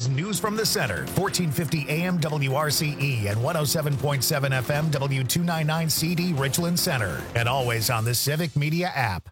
is News from the Center, 1450 AM WRCE and 107.7 FM W299 CD Richland Center. And always on the Civic Media app.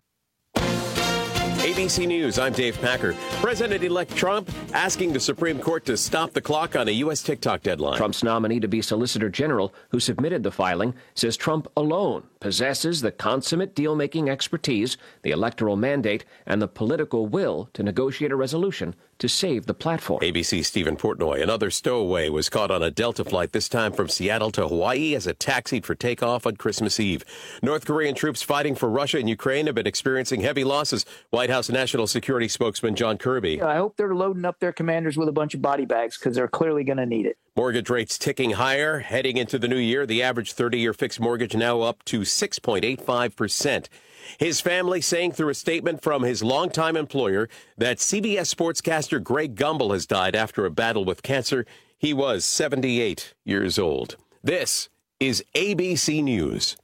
ABC News, I'm Dave Packer. President-elect Trump asking the Supreme Court to stop the clock on a U.S. TikTok deadline. Trump's nominee to be Solicitor General, who submitted the filing, says Trump alone possesses the consummate deal-making expertise, the electoral mandate, and the political will to negotiate a resolution to save the platform. ABC's Stephen Portnoy. Another stowaway was caught on a Delta flight, this time from Seattle to Hawaii, as it taxied for takeoff on Christmas Eve. North Korean troops fighting for Russia and Ukraine have been experiencing heavy losses. White House National Security spokesman John Kirby. I hope they're loading up their commanders with a bunch of body bags because they're clearly going to need it. Mortgage rates ticking higher heading into the new year. The average 30-year fixed mortgage now up to 6.85%. His family saying through a statement from his longtime employer that CBS sportscaster Greg Gumbel has died after a battle with cancer. He was 78 years old. This is ABC News.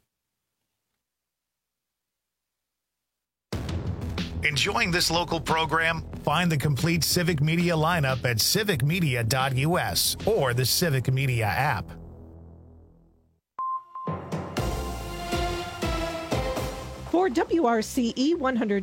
Enjoying this local program? Find the complete Civic Media lineup at civicmedia.us or the Civic Media app. For WRCE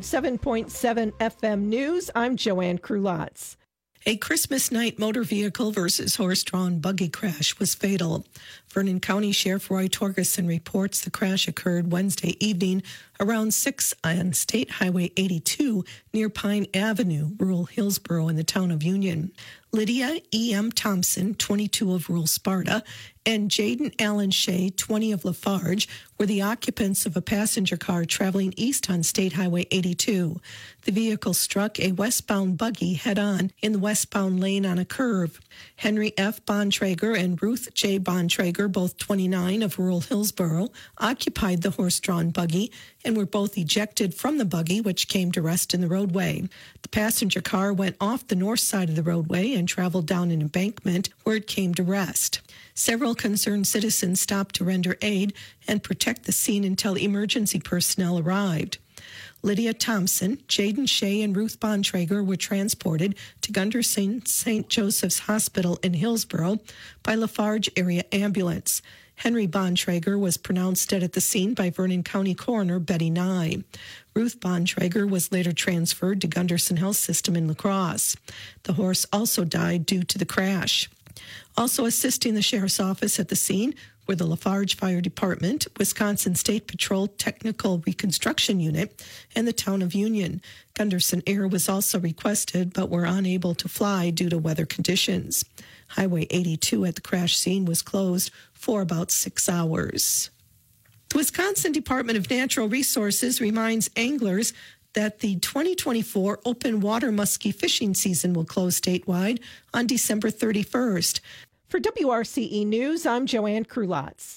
107.7 FM News, I'm Joanne Krulotz. A Christmas night motor vehicle versus horse-drawn buggy crash was fatal. Vernon County Sheriff Roy Torgerson reports the crash occurred Wednesday evening around 6 on State Highway 82 near Pine Avenue, rural Hillsborough in the town of Union. Lydia E.M. Thompson, 22 of rural Sparta, and Jaden Allen Shea, 20 of Lafarge, were the occupants of a passenger car traveling east on State Highway 82. The vehicle struck a westbound buggy head-on in the westbound lane on a curve. Henry F. Bontrager and Ruth J. Bontrager, both 29 of rural Hillsborough, occupied the horse-drawn buggy and were both ejected from the buggy, which came to rest in the roadway. The passenger car went off the north side of the roadway and traveled down an embankment where it came to rest. Several concerned citizens stopped to render aid and protect the scene until emergency personnel arrived. Lydia Thompson, Jaden Shea, and Ruth Bontrager were transported to Gunderson St. Joseph's Hospital in Hillsborough by Lafarge Area Ambulance. Henry Bontrager was pronounced dead at the scene by Vernon County Coroner Betty Nye. Ruth Bontrager was later transferred to Gunderson Health System in La Crosse. The horse also died due to the crash. Also assisting the sheriff's office at the scene were the Lafarge Fire Department, Wisconsin State Patrol Technical Reconstruction Unit, and the town of Union. Gunderson Air was also requested, but were unable to fly due to weather conditions. Highway 82 at the crash scene was closed for about 6 hours. The Wisconsin Department of Natural Resources reminds anglers that the 2024 open water muskie fishing season will close statewide on December 31st. For WRCE News, I'm Joanne Krulotz.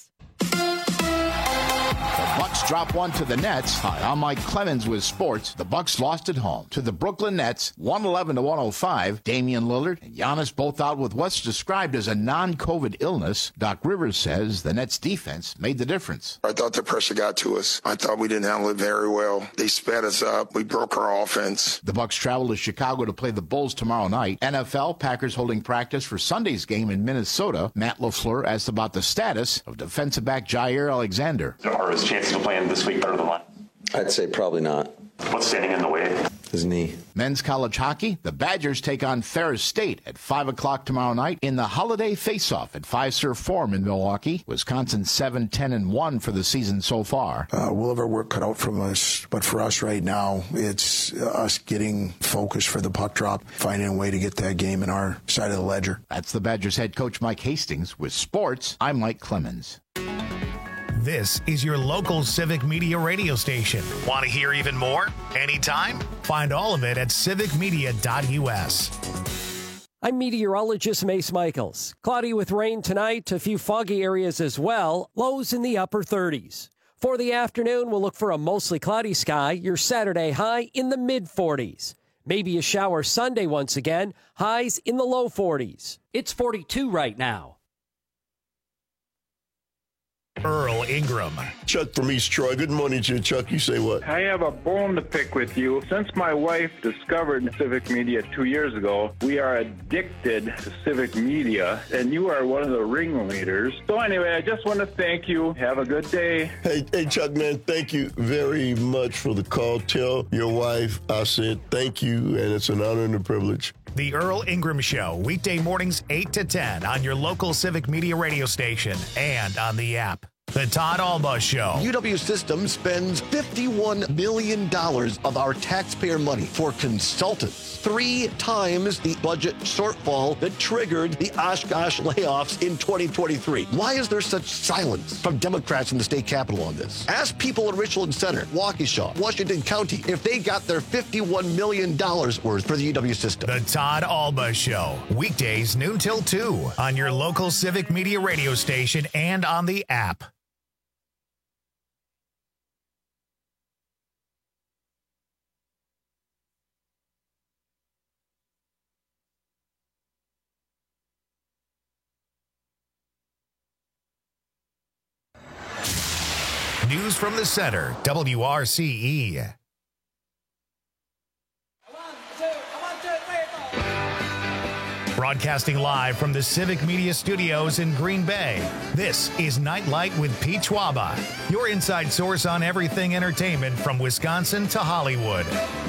The Bucks drop one to the Nets. Hi, I'm Mike Clemens with sports. The Bucks lost at home to the Brooklyn Nets, 111-105. Damian Lillard and Giannis both out with what's described as a non-COVID illness. Doc Rivers says the Nets defense made the difference. I thought the pressure got to us. I thought we didn't handle it very well. They sped us up. We broke our offense. The Bucks travel to Chicago to play the Bulls tomorrow night. NFL, Packers holding practice for Sunday's game in Minnesota. Matt LaFleur asked about the status of defensive back Jair Alexander. Are his chances of playing this week better than one? I'd say probably not. What's standing in the way? His knee. Men's college hockey, the Badgers take on Ferris State at 5 o'clock tomorrow night in the holiday face-off at Fiserv Forum in Milwaukee. Wisconsin 7-10-1 for the season so far. We'll have our work cut out from us, but for us right now, it's us getting focused for the puck drop, finding a way to get that game in our side of the ledger. That's the Badgers head coach Mike Hastings. With sports, I'm Mike Clemens. This is your local Civic Media radio station. Want to hear even more? Anytime? Find all of it at civicmedia.us. I'm meteorologist Mace Michaels. Cloudy with rain tonight, a few foggy areas as well, lows in the upper 30s. For the afternoon, we'll look for a mostly cloudy sky, your Saturday high in the mid-40s. Maybe a shower Sunday once again, highs in the low 40s. It's 42 right now. Earl Ingram. Chuck from East Troy. Good morning to you, Chuck. You say what? I have a bone to pick with you. Since my wife discovered Civic Media 2 years ago, we are addicted to Civic Media, and you are one of the ringleaders. So anyway, I just want to thank you. Have a good day. Hey, Chuck, man, thank you very much for the call. Tell your wife I said thank you, and it's an honor and a privilege. The Earl Ingram Show, weekday mornings 8 to 10 on your local Civic Media radio station and on the app. The Todd Alba Show. UW Systems spends $51 million of our taxpayer money for consultants. 3 times the budget shortfall that triggered the Oshkosh layoffs in 2023. Why is there such silence from Democrats in the state capitol on this? Ask people in Richland Center, Waukesha, Washington County, if they got their $51 million worth for the UW system. The Todd Alba Show. Weekdays noon till 2 on your local Civic Media radio station and on the app. News from the center, WRCE. Broadcasting live from the Civic Media Studios in Green Bay, this is Nightlight with Pete Schwaba, your inside source on everything entertainment from Wisconsin to Hollywood.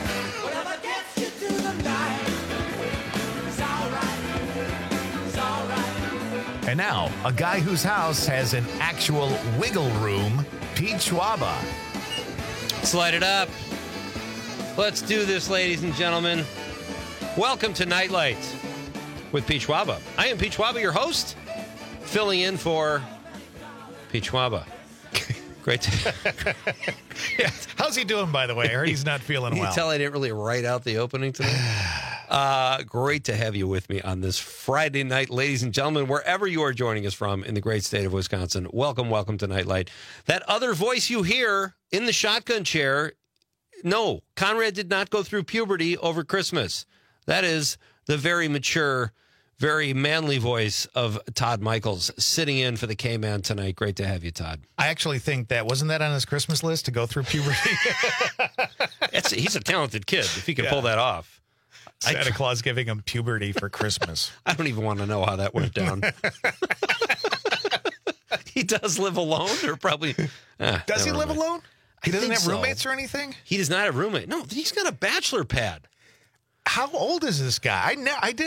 And now, a guy whose house has an actual wiggle room, Pete Schwaba. Let's light it up. Let's do this, ladies and gentlemen. Welcome to Nightlight with Pete Schwaba. I am Pete Schwaba, your host, filling in for Pete Schwaba. Great to... Yeah. How's he doing, by the way? I heard he's not feeling well. You can tell I didn't really write out the opening today. Great to have you with me on this Friday night, ladies and gentlemen, wherever you are joining us from in the great state of Wisconsin. Welcome to Nightlight. That other voice you hear in the shotgun chair, no, Conrad did not go through puberty over Christmas. That is the very mature, very manly voice of Todd Michaels sitting in for the K-Man tonight. Great to have you, Todd. I actually think wasn't that on his Christmas list to go through puberty? He's a talented kid if he can pull that off. Santa Claus giving him puberty for Christmas. I don't even want to know how that went down. He does live alone, or probably... Does he live alone? He doesn't have roommates so. Or anything? He does not have roommate. No, he's got a bachelor pad. How old is this guy?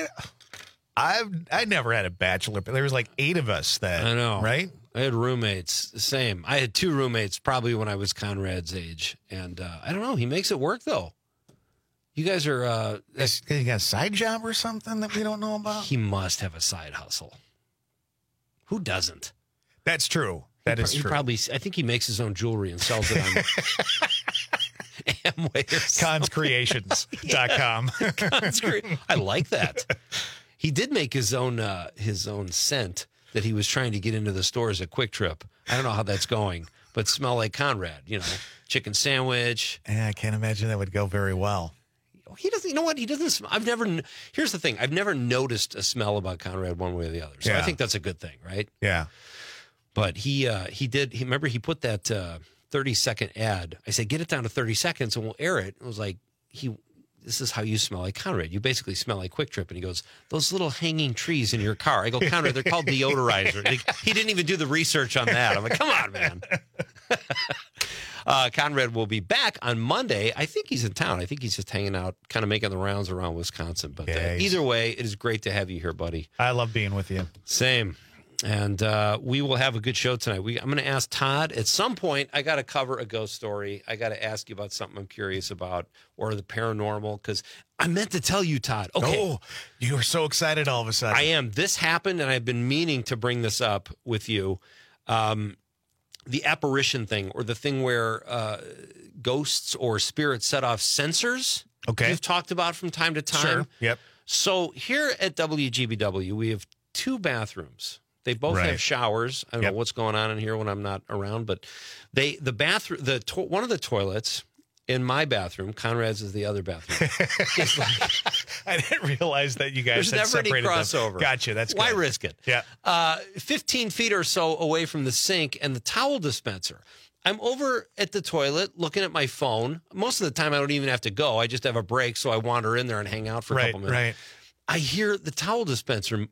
I never had a bachelor, but there was like 8 of us that. I know, right? I had roommates. The same. I had 2 roommates probably when I was Conrad's age, and I don't know. He makes it work though. You guys are. He got a side job or something that we don't know about. He must have a side hustle. Who doesn't? That's true. That is true. Probably. I think he makes his own jewelry and sells it on Amway or ConsCreations.com. I like that. He did make his own scent that he was trying to get into the stores at Quick Trip. I don't know how that's going, but smell like Conrad, chicken sandwich. Yeah, I can't imagine that would go very well. He doesn't, you know what? He doesn't, here's the thing. I've never noticed a smell about Conrad one way or the other. So I think that's a good thing, right? Yeah. But he remember he put that 30-second ad. I said, get it down to 30 seconds and we'll air it. It was like, this is how you smell like Conrad. You basically smell like Quick Trip. And he goes, those little hanging trees in your car. I go, Conrad, they're called deodorizer. He didn't even do the research on that. I'm like, come on, man. Conrad will be back on Monday. I think he's in town. I think he's just hanging out, kind of making the rounds around Wisconsin. But either way, it is great to have you here, buddy. I love being with you. Same. And we will have a good show tonight. I'm going to ask Todd at some point. I got to cover a ghost story. I got to ask you about something I'm curious about, or the paranormal, because I meant to tell you, Todd. Okay. Oh, you were so excited all of a sudden. I am. This happened, and I've been meaning to bring this up with you. The apparition thing, or the thing where ghosts or spirits set off sensors. Okay. We've talked about from time to time. Sure. Yep. So here at WGBW, we have 2 bathrooms. They both have showers. I don't know what's going on in here when I'm not around, but the bathroom, one of the toilets in my bathroom, Conrad's is the other bathroom, I didn't realize that you guys There's had never any separated crossover. them. Gotcha. That's Why good. risk it? Yeah. 15 feet or so away from the sink and the towel dispenser. I'm over at the toilet looking at my phone. Most of the time, I don't even have to go. I just have a break, so I wander in there and hang out for a couple minutes. Right. I hear the towel dispenser, and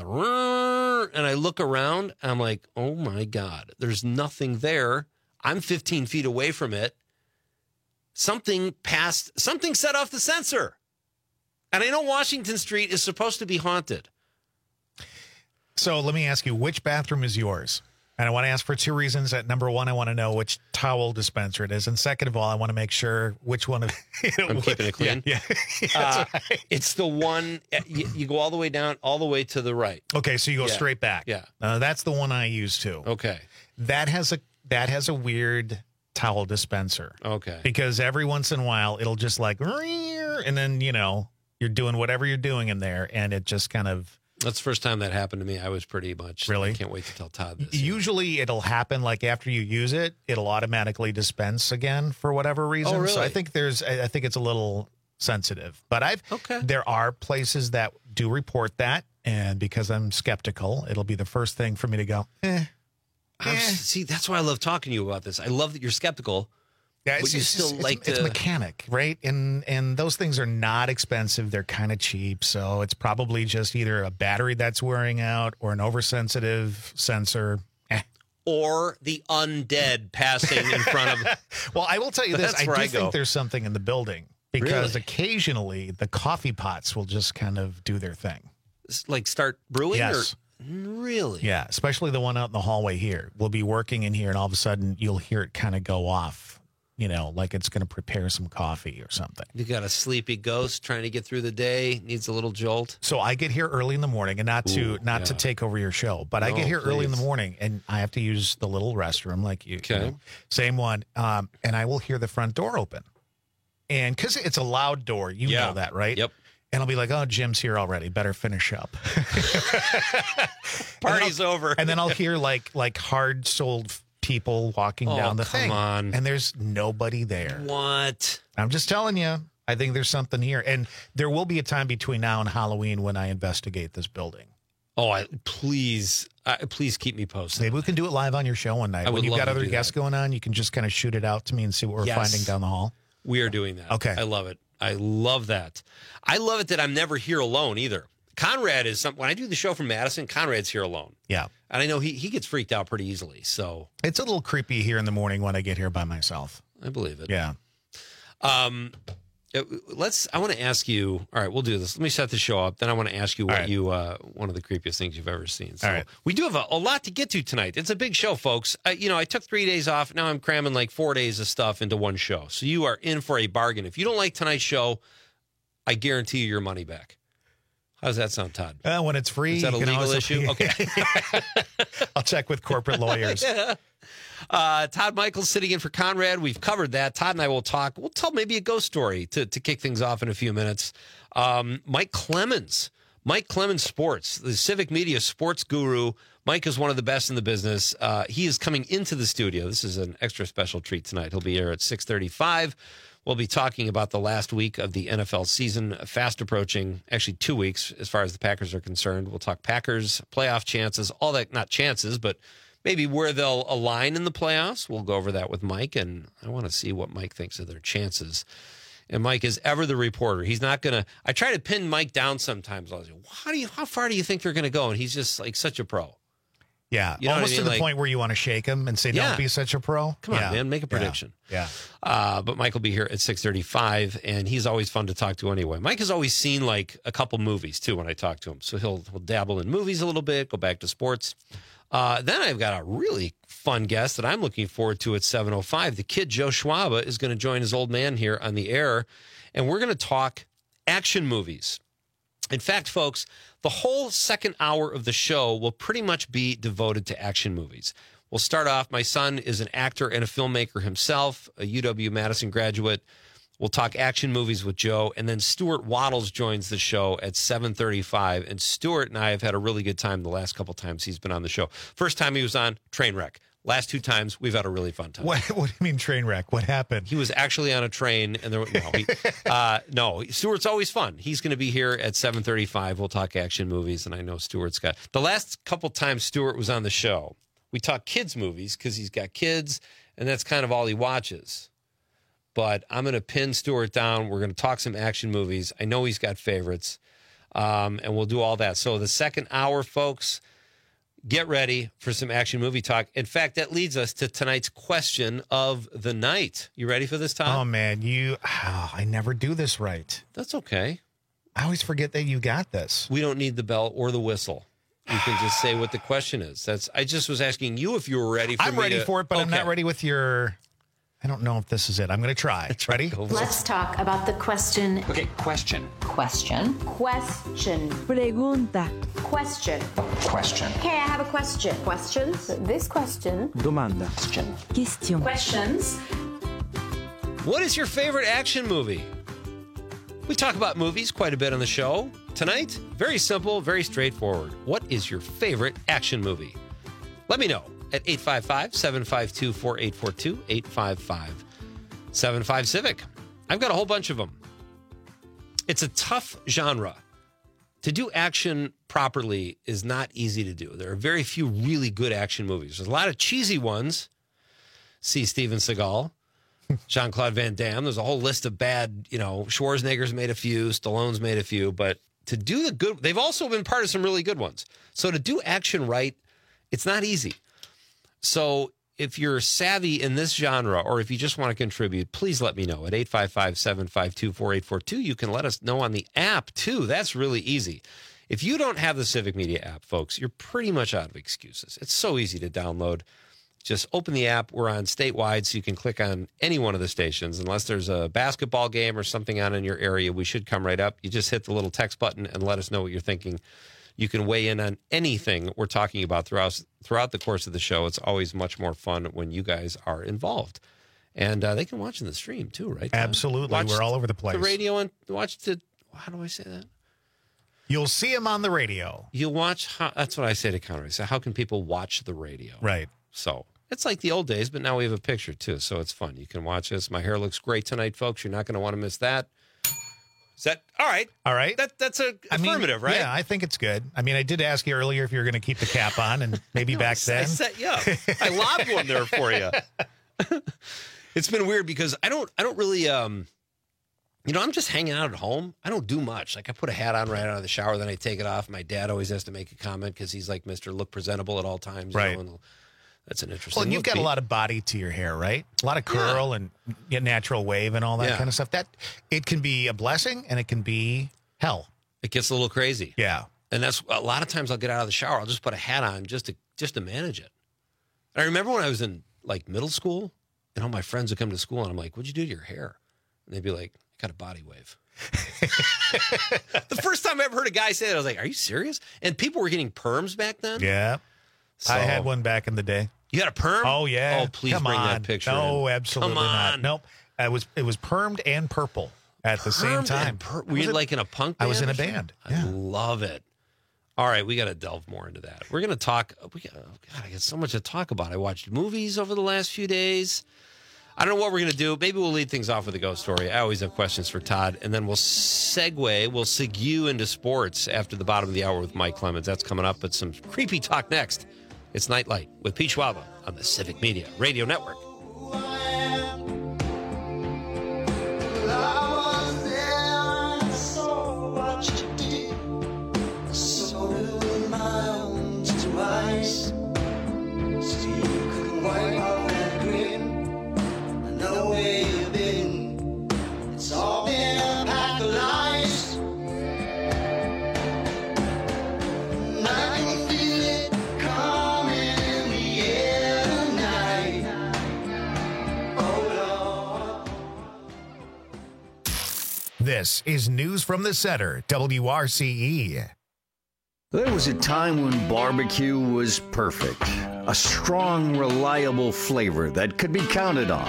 I look around, and I'm like, oh, my God, there's nothing there. I'm 15 feet away from it. Something set off the sensor. And I know Washington Street is supposed to be haunted. So let me ask you, which bathroom is yours? And I want to ask for two reasons. Number one, I want to know which towel dispenser it is. And second of all, I want to make sure which one of I'm keeping it clean. Yeah. It's the one, you go all the way down, all the way to the right. Okay, so you go straight back. Yeah. That's the one I use too. Okay. That has a weird towel dispenser. Okay. Because every once in a while, it'll just like, and then, you're doing whatever you're doing in there, and it just kind of... That's the first time that happened to me. I was pretty much... Really? I can't wait to tell Todd this. Usually it'll happen like after you use it, it'll automatically dispense again for whatever reason. Oh, really? So I think it's a little sensitive. But there are places that do report that, and because I'm skeptical, it'll be the first thing for me to go, See, that's why I love talking to you about this. I love that you're skeptical. Yeah, but you still it's mechanic, right? And those things are not expensive. They're kind of cheap. So it's probably just either a battery that's wearing out or an oversensitive sensor. Or the undead passing in front of... Well, I will tell you this. I do think there's something in the building because Really? Occasionally the coffee pots will just kind of do their thing. Like start brewing? Yes. Really? Yeah, especially the one out in the hallway here. We'll be working in here and all of a sudden you'll hear it kind of go off. Like it's going to prepare some coffee or something. You got a sleepy ghost trying to get through the day, needs a little jolt. So I get here early in the morning, and not to take over your show, but I get here early in the morning, and I have to use the little restroom like you. Okay. Same one. And I will hear the front door open. And because it's a loud door, you know that, right? Yep. And I'll be like, oh, Jim's here already. Better finish up. Party's over. And then I'll hear like hard-souled people walking down the thing. On. And there's nobody there. What? I'm just telling you. I think there's something here. And there will be a time between now and Halloween when I investigate this building. Oh, please keep me posted. Maybe we can do it live on your show one night. I would when you've love got to other do guests going on, you can just kind of shoot it out to me and see what we're finding down the hall. We are doing that. Okay. I love it. I love that. I love it that I'm never here alone either. Conrad is when I do the show from Madison, Conrad's here alone. Yeah. And I know he gets freaked out pretty easily. So it's a little creepy here in the morning when I get here by myself. I believe it. Yeah. I want to ask you. All right, we'll do this. Let me set the show up. Then I want to ask you what one of the creepiest things you've ever seen. So all right. We do have a lot to get to tonight. It's a big show, folks. I took 3 days off. Now I'm cramming like 4 days of stuff into one show. So you are in for a bargain. If you don't like tonight's show, I guarantee you your money back. How's that sound, Todd? When it's free. Is that a legal issue? Okay. I'll check with corporate lawyers. Yeah. Todd Michaels sitting in for Conrad. We've covered that. Todd and I will talk. We'll tell maybe a ghost story to kick things off in a few minutes. Mike Clemens Sports, the Civic Media sports guru. Mike is one of the best in the business. He is coming into the studio. This is an extra special treat tonight. He'll be here at 6:35. We'll be talking about the last week of the NFL season, fast approaching, actually 2 weeks as far as the Packers are concerned. We'll talk Packers, playoff chances, all that, not chances, but maybe where they'll align in the playoffs. We'll go over that with Mike, and I want to see what Mike thinks of their chances. And Mike is ever the reporter. He's not going to, I try to pin Mike down sometimes. I'll say, how far do you think they're going to go? And he's just like such a pro. Yeah, you know almost what I mean? to the point where you want to shake him and say, don't be such a pro. Come on, man, make a prediction. Yeah. But Mike will be here at 6:35, and he's always fun to talk to anyway. Mike has always seen like a couple movies, too, when I talk to him. So he'll dabble in movies a little bit, go back to sports. Then I've got a really fun guest that I'm looking forward to at 7:05. The kid, Joe Schwaba, is going to join his old man here on the air, and we're going to talk action movies. In fact, folks, the whole second hour of the show will pretty much be devoted to action movies. We'll start off. My son is an actor and a filmmaker himself, a UW-Madison graduate. We'll talk action movies with Joe. And then Stuart Waddles joins the show at 7:35. And Stuart and I have had a really good time the last couple times he's been on the show. First time he was on, train wreck. Last 2 times, we've had a really fun time. What do you mean train wreck? What happened? He was actually on a train, and there. No, Stuart's always fun. He's going to be here at 7:35. We'll talk action movies, and I know Stuart's got the last couple times Stuart was on the show. We talk kids movies because he's got kids, and that's kind of all he watches. But I'm going to pin Stuart down. We're going to talk some action movies. I know he's got favorites, and we'll do all that. So the second hour, folks. Get ready for some action movie talk. In fact, that leads us to tonight's question of the night. You ready for this, Tom? Oh, man, I never do this right. That's okay. I always forget that you got this. We don't need the bell or the whistle. You can just say what the question is. I just was asking you if you were ready for I'm ready for it, but I'm not ready with your... I don't know if this is it. I'm going to try. Ready? Let's talk about the question. Okay, question. Question. Question. Pregunta. Question. Question. Okay, I have a question. Questions? This question. Domanda. Question. Questions. What is your favorite action movie? We talk about movies quite a bit on the show. Tonight, very simple, very straightforward. What is your favorite action movie? Let me know. At 855-752-4842, 855-75-CIVIC. I've got a whole bunch of them. It's a tough genre. To do action properly is not easy to do. There are very few really good action movies. There's a lot of cheesy ones. See Steven Seagal, Jean-Claude Van Damme. There's a whole list of bad, Schwarzenegger's made a few, Stallone's made a few. But to do the good, they've also been part of some really good ones. So to do action right, it's not easy. So if you're savvy in this genre, or if you just want to contribute, please let me know at 855-752-4842. You can let us know on the app, too. That's really easy. If you don't have the Civic Media app, folks, you're pretty much out of excuses. It's so easy to download. Just open the app. We're on statewide, so you can click on any one of the stations. Unless there's a basketball game or something on in your area, we should come right up. You just hit the little text button and let us know what you're thinking. You can weigh in on anything we're talking about throughout the course of the show. It's always much more fun when you guys are involved. And they can watch in the stream, too, right? Absolutely. We're all over the place. The radio and watch the... How do I say that? You'll see them on the radio. You'll watch... That's what I say to Conrad. So how can people watch the radio? Right. So it's like the old days, but now we have a picture, too. So it's fun. You can watch this. My hair looks great tonight, folks. You're not going to want to miss that. Is that all right? All right. That's a affirmative, right? Yeah, I think it's good. I mean, I did ask you earlier if you were going to keep the cap on, and maybe back then. I set you up. I lobbed one there for you. It's been weird because I don't really, I'm just hanging out at home. I don't do much. Like I put a hat on right out of the shower, then I take it off. My dad always has to make a comment because he's like, Mr. Look presentable at all times. Right. That's an interesting. Well, and you've got a lot of body to your hair, right? A lot of curl and natural wave and all that kind of stuff. That it can be a blessing and it can be hell. It gets a little crazy. Yeah. And that's a lot of times I'll get out of the shower. I'll just put a hat on just to manage it. And I remember when I was in like middle school and all my friends would come to school and I'm like, what'd you do to your hair? And they'd be like, I got a body wave. The first time I ever heard a guy say that, I was like, are you serious? And people were getting perms back then. Yeah. So, I had one back in the day. You had a perm? Oh, yeah. Oh, please bring that picture No, in. absolutely not. Nope. It was permed and purple at the same time. Were you like in a punk band? I was in a band. Yeah. I love it. All right, we got to delve more into that. We're going to talk. God, I got so much to talk about. I watched movies over the last few days. I don't know what we're going to do. Maybe we'll lead things off with a ghost story. I always have questions for Todd. And then we'll segue into sports after the bottom of the hour with Mike Clemens. That's coming up, but some creepy talk next. It's Nightlight with Pete Schwaba on the Civic Media Radio Network. This is News from the Center, WRCE. There was a time when barbecue was perfect. A strong, reliable flavor that could be counted on.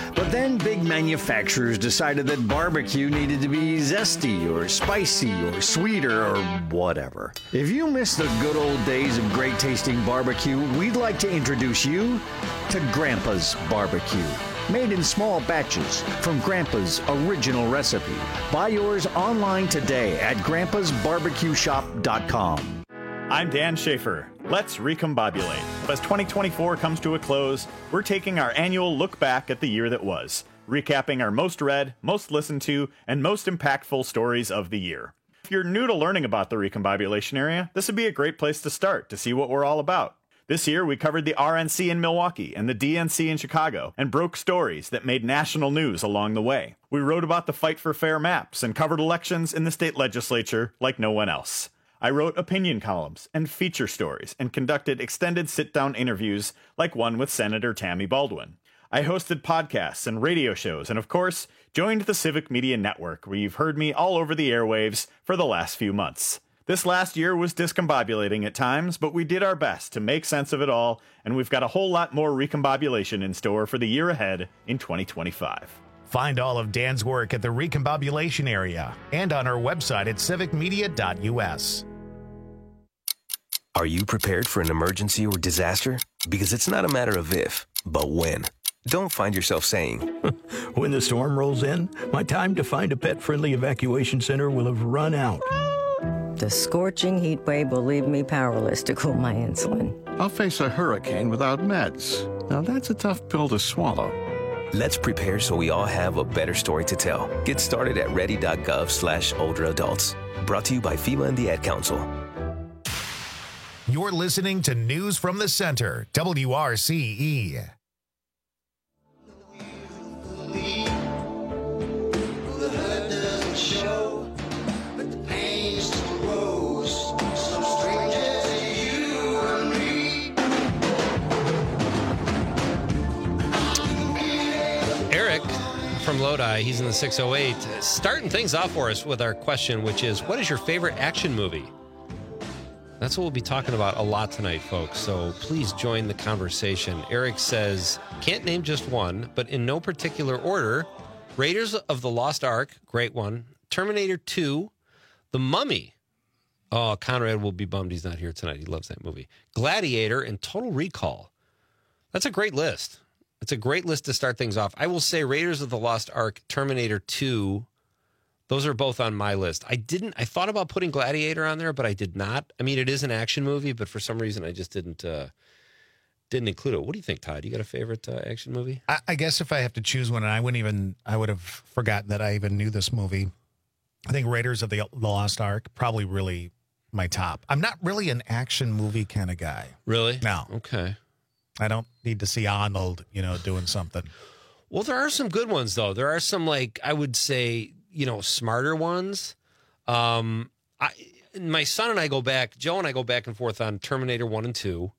But then big manufacturers decided that barbecue needed to be zesty or spicy or sweeter or whatever. If you miss the good old days of great tasting barbecue, we'd like to introduce you to Grandpa's Barbecue. Made in small batches from Grandpa's original recipe. Buy yours online today at grandpasbarbecueshop.com. I'm Dan Schaefer. Let's recombobulate. As 2024 comes to a close, we're taking our annual look back at the year that was, recapping our most read, most listened to, and most impactful stories of the year. If you're new to learning about the recombobulation area, this would be a great place to start to see what we're all about. This year, we covered the RNC in Milwaukee and the DNC in Chicago and broke stories that made national news along the way. We wrote about the fight for fair maps and covered elections in the state legislature like no one else. I wrote opinion columns and feature stories and conducted extended sit-down interviews like one with Senator Tammy Baldwin. I hosted podcasts and radio shows and, of course, joined the Civic Media Network, where you've heard me all over the airwaves for the last few months. This last year was discombobulating at times, but we did our best to make sense of it all, and we've got a whole lot more recombobulation in store for the year ahead in 2025. Find all of Dan's work at the recombobulation area and on our website at civicmedia.us. Are you prepared for an emergency or disaster? Because it's not a matter of if, but when. Don't find yourself saying, when the storm rolls in, my time to find a pet-friendly evacuation center will have run out. The scorching heat wave will leave me powerless to cool my insulin. I'll face a hurricane without meds. Now that's a tough pill to swallow. Let's prepare so we all have a better story to tell. Get started at ready.gov/older adults. Brought to you by FEMA and the Ad Council. You're listening to News from the Center, WRCE. Eric from Lodi, he's in the 608, starting things off for us with our question, which is, what is your favorite action movie? That's what we'll be talking about a lot tonight, folks, so please join the conversation. Eric says, can't name just one, but in no particular order, Raiders of the Lost Ark, great one, Terminator 2, The Mummy. Oh, Conrad will be bummed he's not here tonight. He loves that movie. Gladiator and Total Recall. That's a great list. It's a great list to start things off. I will say Raiders of the Lost Ark, Terminator 2, those are both on my list. I thought about putting Gladiator on there, but I did not. I mean, it is an action movie, but for some reason I just didn't include it. What do you think, Todd? You got a favorite action movie? I guess if I have to choose one, and I would have forgotten that I even knew this movie. I think Raiders of the Lost Ark, probably really my top. I'm not really an action movie kind of guy. Really? No. Okay. I don't need to see Arnold, doing something. Well, there are some good ones, though. There are some, I would say, smarter ones. My son and I go back, Joe and I go back and forth on Terminator 1 and 2,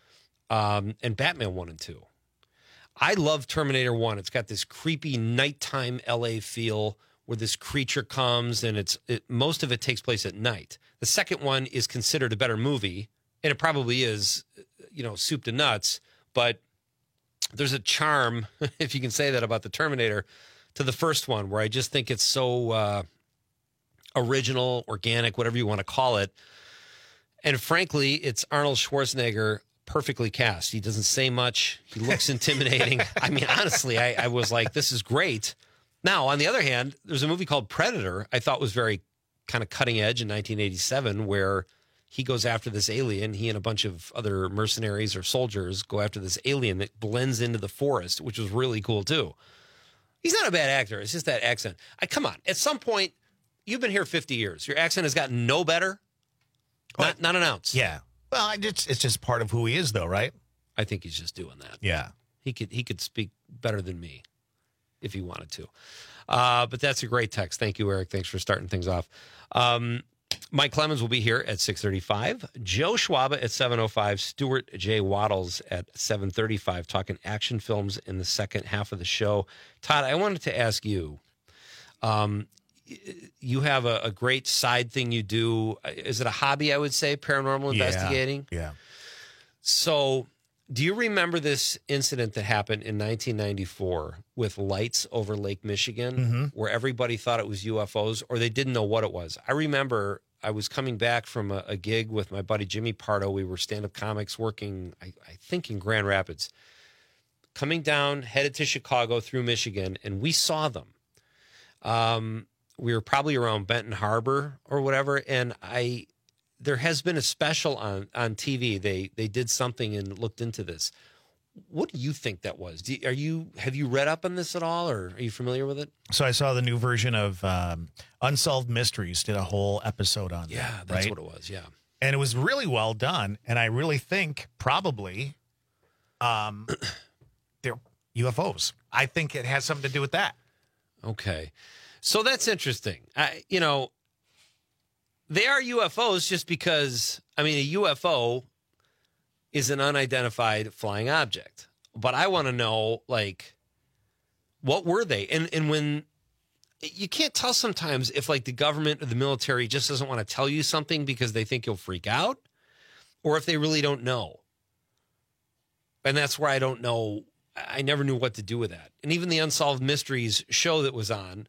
and Batman 1 and 2. I love Terminator 1. It's got this creepy nighttime LA feel where this creature comes, and most of it takes place at night. The second one is considered a better movie, and it probably is, soup to nuts, but there's a charm, if you can say that about the Terminator, to the first one, where I just think it's so original, organic, whatever you want to call it. And frankly, it's Arnold Schwarzenegger perfectly cast. He doesn't say much. He looks intimidating. I mean, honestly, I was like, this is great. Now, on the other hand, there's a movie called Predator I thought was very kind of cutting edge in 1987, where he goes after this alien. He and a bunch of other mercenaries or soldiers go after this alien that blends into the forest, which was really cool, too. He's not a bad actor. It's just that accent. Come on. At some point, you've been here 50 years. Your accent has gotten no better. Not an ounce. Yeah. Well, it's just part of who he is, though, right? I think he's just doing that. Yeah. He could speak better than me if he wanted to. But that's a great text. Thank you, Eric. Thanks for starting things off. Mike Clemens will be here at 6:35. Joe Schwaba at 7:05. Stuart J. Waddles at 7:35, talking action films in the second half of the show. Todd, I wanted to ask you, you have a great side thing you do. Is it a hobby, I would say, paranormal investigating? Yeah. So Do you remember this incident that happened in 1994 with lights over Lake Michigan, where everybody thought it was UFOs or they didn't know what it was? I remember I was coming back from a gig with my buddy Jimmy Pardo. We were stand-up comics working, I think, in Grand Rapids. Coming down, headed to Chicago through Michigan, and we saw them. We were probably around Benton Harbor or whatever, and there has been a special on TV. They did something and looked into this. What do you think that was? Have you read up on this at all, or are you familiar with it? So I saw the new version of Unsolved Mysteries did a whole episode on that. Yeah, that's right? what it was. Yeah, and it was really well done. And I really think probably they're UFOs. I think it has something to do with that. Okay, so that's interesting. They are UFOs just because, a UFO is an unidentified flying object. But I want to know, what were they? And when you can't tell sometimes if, the government or the military just doesn't want to tell you something because they think you'll freak out, or if they really don't know. And that's where I don't know. I never knew what to do with that. And even the Unsolved Mysteries show that was on,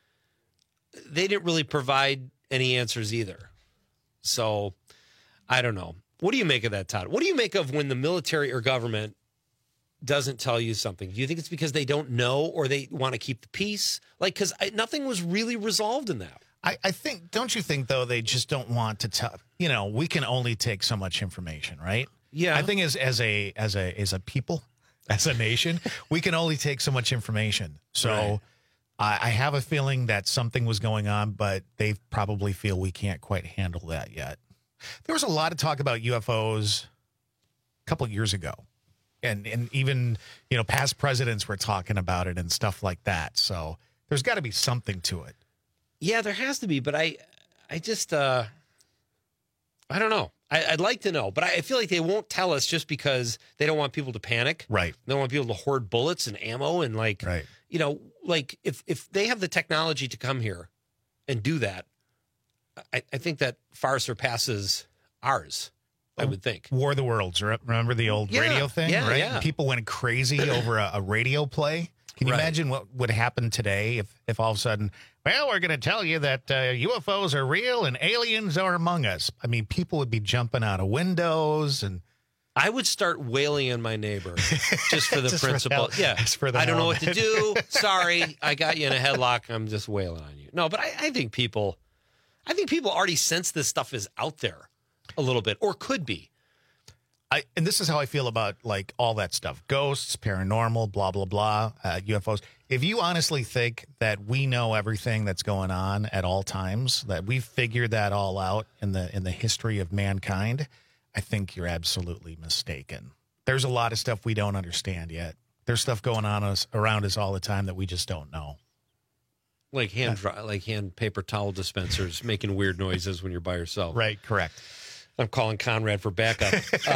they didn't really provide any answers either. So I don't know. What do you make of that, Todd? What do you make of when the military or government doesn't tell you something? Do you think it's because they don't know or they want to keep the peace? Because nothing was really resolved in that. I think, don't you think, though, they just don't want to tell, we can only take so much information, right? Yeah. I think as a people, as a nation, we can only take so much information. So Right. I have a feeling that something was going on, but they probably feel we can't quite handle that yet. There was a lot of talk about UFOs a couple of years ago. And even, past presidents were talking about it and stuff like that. So there's got to be something to it. Yeah, there has to be. But I just, I don't know. I'd like to know. But I feel like they won't tell us just because they don't want people to panic. Right. They don't want people to hoard bullets and ammo. And right. If they have the technology to come here and do that, I think that far surpasses ours. I would think. War of the Worlds. Remember the old radio thing? Yeah, right? yeah. People went crazy over a radio play. Can you imagine what would happen today if all of a sudden, well, we're going to tell you that UFOs are real and aliens are among us? People would be jumping out of windows and. I would start wailing on my neighbor just for the Just for principle. the hell- I don't know what to do. Sorry, I got you in a headlock. I'm just wailing on you. No, but I think people already sense this stuff is out there a little bit, or could be. And this is how I feel about all that stuff: ghosts, paranormal, blah blah blah, UFOs. If you honestly think that we know everything that's going on at all times, that we've figured that all out in the history of mankind, I think you're absolutely mistaken. There's a lot of stuff we don't understand yet. There's stuff going on around us all the time that we just don't know. Like hand paper towel dispensers making weird noises when you're by yourself. Right, correct. I'm calling Conrad for backup.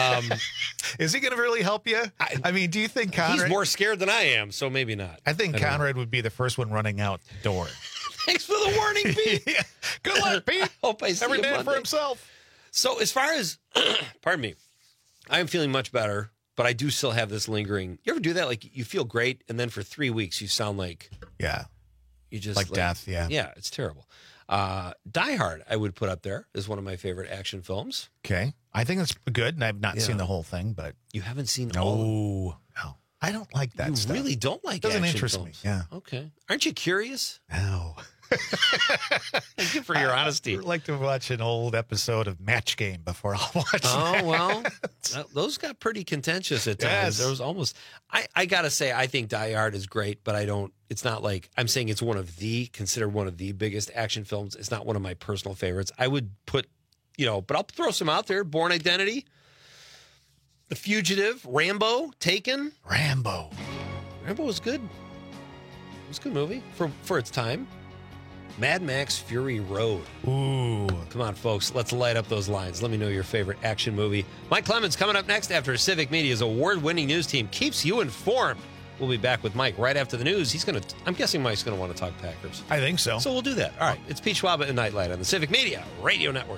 Is he going to really help you? Do you think Conrad... He's more scared than I am, so maybe not. I think Conrad would be the first one running out the door. Thanks for the warning, Pete. Yeah. Good luck, Pete. Hope I see Every you man Monday. for himself. So as far as, pardon me, I'm feeling much better, but I do still have this lingering. You ever do that? You feel great, and then for 3 weeks you sound like... Yeah. You just like death, yeah. Yeah, it's terrible. Die Hard, I would put up there as one of my favorite action films. Okay. I think it's good, and I've not seen the whole thing, but... You haven't seen all? No. I don't like that stuff. You really don't like Doesn't action interest films. me, yeah. Okay. Aren't you curious? No. Thank you for your honesty. I'd like to watch an old episode of Match Game before I'll watch Oh, well, those got pretty contentious at times. Yes. There was almost, I got to say, I think Die Hard is great, but it's not like, I'm saying it's considered one of the biggest action films. It's not one of my personal favorites. I would put, but I'll throw some out there. Born Identity, The Fugitive, Rambo, Taken. Rambo was good. It was a good movie for its time. Mad Max Fury Road. Ooh. Come on, folks. Let's light up those lines. Let me know your favorite action movie. Mike Clemens coming up next after Civic Media's award-winning news team keeps you informed. We'll be back with Mike right after the news. I'm guessing Mike's going to want to talk Packers. I think so. So we'll do that. All right. It's Pete Schwab and Nightlight on the Civic Media Radio Network.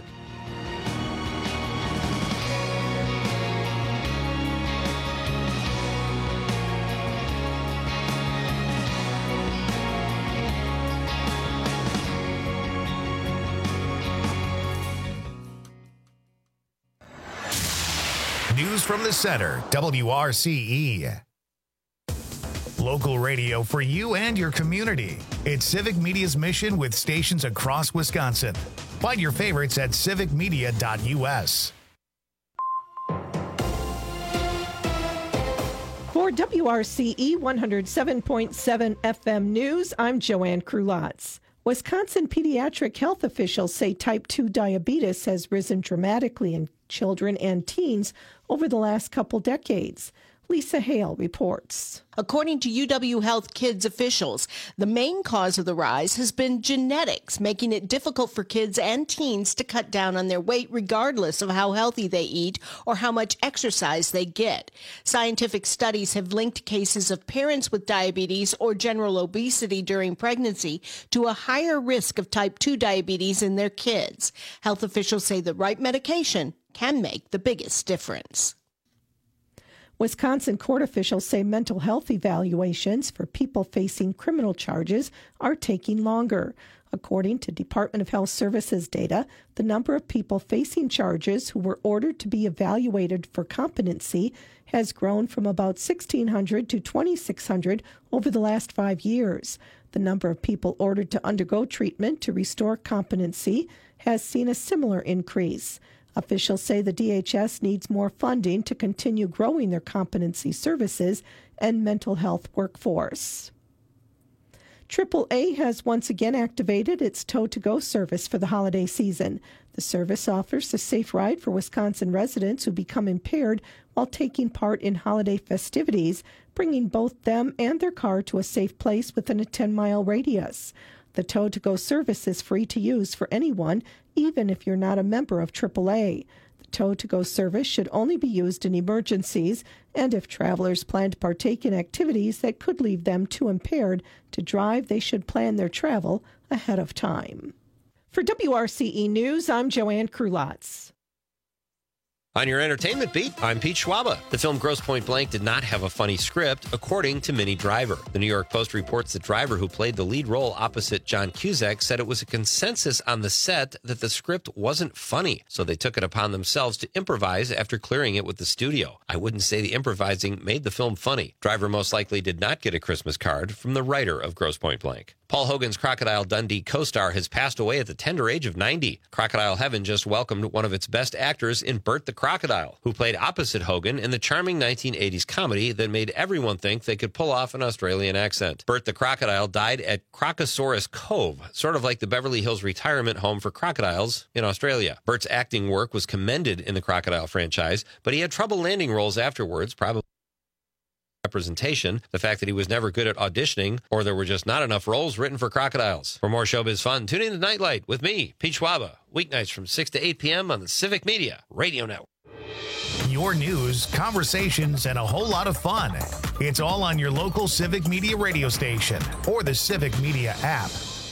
News from the Center, WRCE. Local radio for you and your community. It's Civic Media's mission with stations across Wisconsin. Find your favorites at civicmedia.us. For WRCE 107.7 FM News, I'm Joanne Krulotz. Wisconsin pediatric health officials say type 2 diabetes has risen dramatically in children and teens over the last couple decades. Lisa Hale reports. According to UW Health Kids officials, the main cause of the rise has been genetics, making it difficult for kids and teens to cut down on their weight regardless of how healthy they eat or how much exercise they get. Scientific studies have linked cases of parents with diabetes or general obesity during pregnancy to a higher risk of type 2 diabetes in their kids. Health officials say the right medication can make the biggest difference. Wisconsin court officials say mental health evaluations for people facing criminal charges are taking longer. According to Department of Health Services data, the number of people facing charges who were ordered to be evaluated for competency has grown from about 1,600 to 2,600 over the last 5 years. The number of people ordered to undergo treatment to restore competency has seen a similar increase. Officials say the DHS needs more funding to continue growing their competency services and mental health workforce. AAA has once again activated its tow-to-go service for the holiday season. The service offers a safe ride for Wisconsin residents who become impaired while taking part in holiday festivities, bringing both them and their car to a safe place within a 10-mile radius. The tow-to-go service is free to use for anyone, even if you're not a member of AAA. The tow-to-go service should only be used in emergencies, and if travelers plan to partake in activities that could leave them too impaired to drive, they should plan their travel ahead of time. For WRCE News, I'm Joanne Krulotz. On your entertainment beat, I'm Pete Schwaba. The film Grosse Pointe Blank did not have a funny script, according to Minnie Driver. The New York Post reports that Driver, who played the lead role opposite John Cusack, said it was a consensus on the set that the script wasn't funny, so they took it upon themselves to improvise after clearing it with the studio. I wouldn't say the improvising made the film funny. Driver most likely did not get a Christmas card from the writer of Grosse Pointe Blank. Paul Hogan's Crocodile Dundee co-star has passed away at the tender age of 90. Crocodile Heaven just welcomed one of its best actors in Bert the Crocodile, who played opposite Hogan in the charming 1980s comedy that made everyone think they could pull off an Australian accent. Bert the Crocodile died at Crocosaurus Cove, sort of like the Beverly Hills retirement home for crocodiles in Australia. Bert's acting work was commended in the Crocodile franchise, but he had trouble landing roles afterwards, probably representation, the fact that he was never good at auditioning, or there were just not enough roles written for crocodiles. For more showbiz fun, tune in to Nightlight with me, Pete Schwaba, weeknights from 6 to 8 p.m. on the Civic Media Radio Network. Your news, conversations, and a whole lot of fun. It's all on your local Civic Media radio station or the Civic Media app.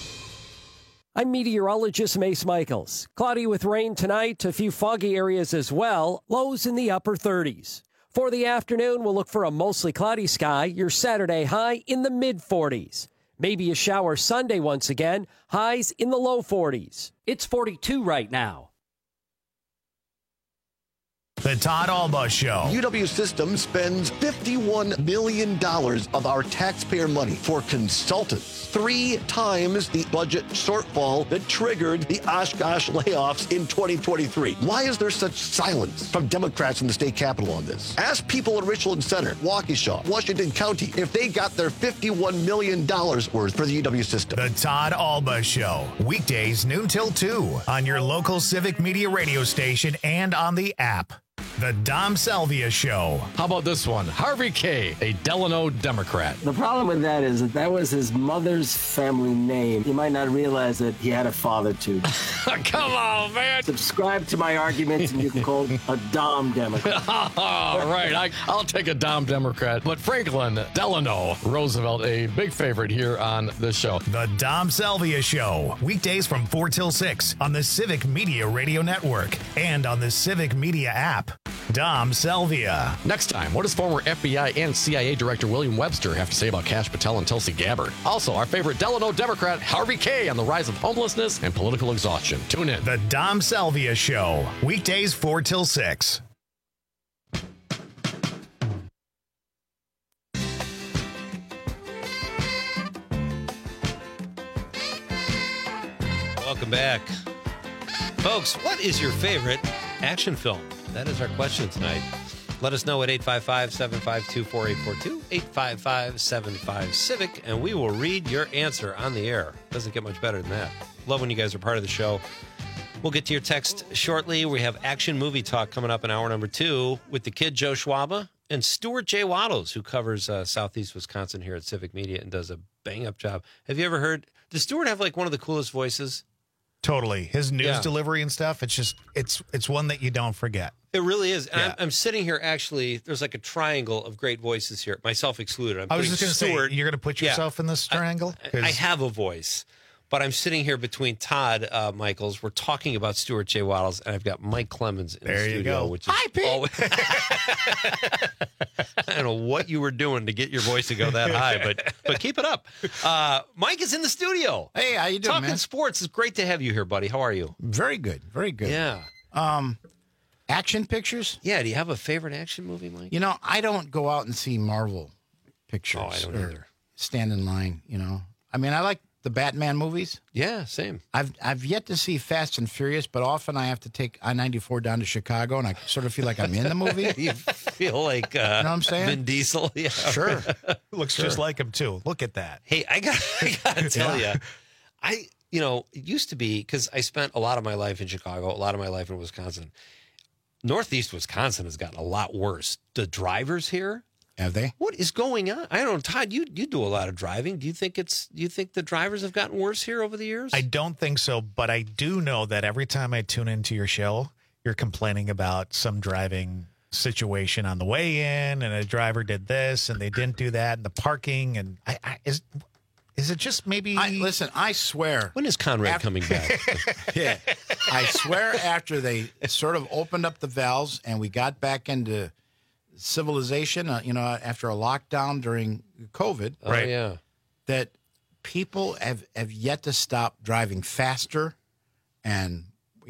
I'm meteorologist Mace Michaels. Cloudy with rain tonight, a few foggy areas as well, lows in the upper 30s. For the afternoon, we'll look for a mostly cloudy sky, your Saturday high in the mid-40s. Maybe a shower Sunday once again, highs in the low 40s. It's 42 right now. The Todd Alba Show. UW System spends $51 million of our taxpayer money for consultants, 3 times the budget shortfall that triggered the Oshkosh layoffs in 2023. Why is there such silence from Democrats in the state capitol on this? Ask people in Richland Center, Waukesha, Washington County, if they got their $51 million worth for the UW System. The Todd Alba Show. Weekdays noon till 2 on your local Civic Media radio station and on the app. The Dom Salvia Show. How about this one? Harvey K., a Delano Democrat. The problem with that is that was his mother's family name. You might not realize that he had a father, too. Come on, man. Subscribe to my arguments, and you can call it a Dom Democrat. All right, I'll take a Dom Democrat. But Franklin Delano Roosevelt, a big favorite here on the show. The Dom Salvia Show. Weekdays from 4 till 6 on the Civic Media Radio Network and on the Civic Media app. Dom Salvia. Next time, what does former FBI and CIA Director William Webster have to say about Kash Patel and Tulsi Gabbard? Also, our favorite Delano Democrat, Harvey K., on the rise of homelessness and political exhaustion. Tune in. The Dom Salvia Show. Weekdays 4 till 6. Welcome back. Folks, what is your favorite action film? That is our question tonight. Let us know at 855-752-4842, 855-75-CIVIC, and we will read your answer on the air. Doesn't get much better than that. Love when you guys are part of the show. We'll get to your text shortly. We have Action Movie Talk coming up in hour number 2 with the kid Joe Schwaba and Stuart J. Waddles, who covers Southeast Wisconsin here at Civic Media and does a bang-up job. Have you ever heard... Does Stuart have like one of the coolest voices? Totally. His news delivery and stuff, it's just, it's one that you don't forget. It really is. And I'm sitting here, actually, there's like a triangle of great voices here, myself excluded. I was just going to say, you're going to put yourself in this triangle? I have a voice, but I'm sitting here between Todd Michaels. We're talking about Stuart J. Waddles, and I've got Mike Clemens in the studio. Which is Hi, Pete! I don't know what you were doing to get your voice to go that high, but keep it up. Mike is in the studio. Hey, how you doing, Talking man? sports. It's great to have you here, buddy. How are you? Very good. Very good. Yeah. Action pictures? Yeah. Do you have a favorite action movie, Mike? You know, I don't go out and see Marvel pictures. Oh, I don't either. Stand in line, you know. I mean, I like the Batman movies. Yeah, same. I've yet to see Fast and Furious, but often I have to take I-94 down to Chicago, and I sort of feel like I'm in the movie. You feel like you know what I'm saying? Vin Diesel. Yeah, sure. Looks just like him too. Look at that. Hey, I gotta tell you, it used to be, because I spent a lot of my life in Chicago, a lot of my life in Wisconsin. Northeast Wisconsin has gotten a lot worse. The drivers here. Have they? What is going on? I don't know, Todd. You do a lot of driving. Do you think the drivers have gotten worse here over the years? I don't think so, but I do know that every time I tune into your show, you're complaining about some driving situation on the way in, and a driver did this and they didn't do that, and the parking. And is it just maybe? Listen, I swear. When is Conrad coming back? Yeah, I swear after they sort of opened up the valves and we got back into civilization, after a lockdown during COVID, right? Yeah, that people have yet to stop driving faster and,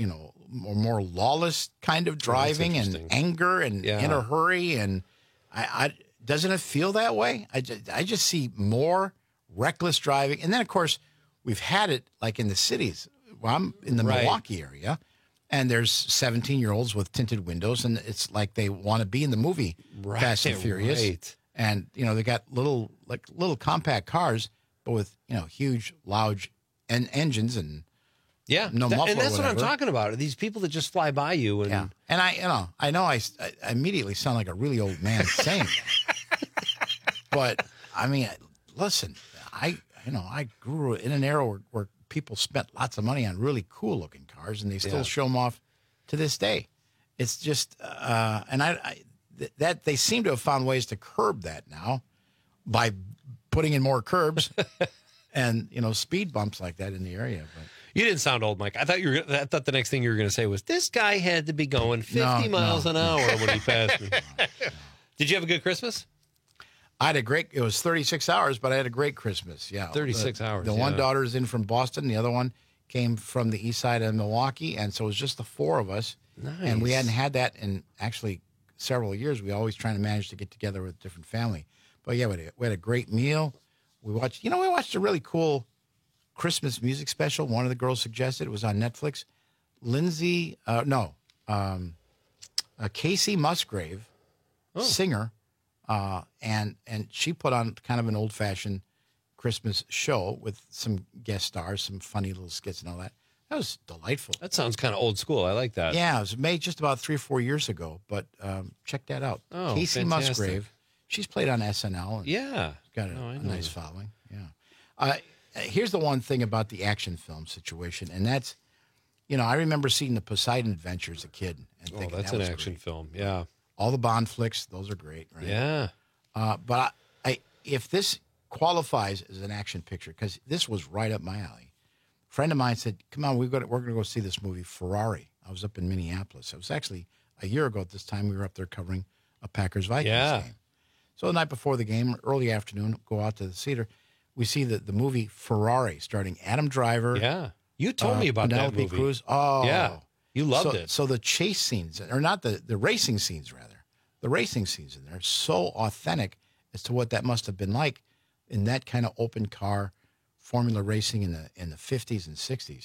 more lawless kind of driving and anger and in a hurry. And I doesn't it feel that way? I just see more reckless driving. And then, of course, we've had it like in the cities. Well, I'm in the Milwaukee area. And there's 17-year-olds with tinted windows, and it's like they want to be in the movie Fast and Furious. Right. And they got little compact cars, but with huge, loud engines and no muffler. And that's or what I'm whatever. talking about. These people that just fly by you. And And I know I immediately sound like a really old man saying that. But I mean, listen, I grew in an era where people spent lots of money on really cool looking cars, and they still show them off to this day. It's just, that they seem to have found ways to curb that now by putting in more curbs and speed bumps like that in the area. But you didn't sound old, Mike. I thought the next thing you were going to say was, this guy had to be going 50 miles an hour when he passed me. Did you have a good Christmas? I had it was 36 hours, but I had a great Christmas. Yeah. 36 hours. The one daughter is in from Boston. The other one came from the east side of Milwaukee. And so it was just the four of us. Nice. And we hadn't had that in actually several years. We always trying to manage to get together with a different family. But yeah, we had a great meal. We watched a really cool Christmas music special. One of the girls suggested it was on Netflix. Casey Musgrave, singer. And she put on kind of an old-fashioned Christmas show with some guest stars, some funny little skits and all that. That was delightful. That sounds kind of old school. I like that. Yeah, it was made just about 3 or 4 years ago, but check that out. Oh, Casey fantastic. Musgrave. She's played on SNL. And yeah. Got a nice following. Yeah. Here's the one thing about the action film situation, and that's, I remember seeing the Poseidon Adventure as a kid. And thinking that's that an was action great. film. Yeah. All the Bond flicks, those are great, right? Yeah. But if this qualifies as an action picture, because this was right up my alley, a friend of mine said, come on, we're going to go see this movie, Ferrari. I was up in Minneapolis. It was actually a year ago at this time. We were up there covering a Packers-Vikings game. So the night before the game, early afternoon, go out to the theater. We see the movie Ferrari starring Adam Driver. Yeah. You told me about that movie. Cruz. Oh. Yeah. You loved it. So the chase scenes, or not the racing scenes, rather. The racing scenes in there are so authentic as to what that must have been like in that kind of open car Formula racing in the 50s and 60s.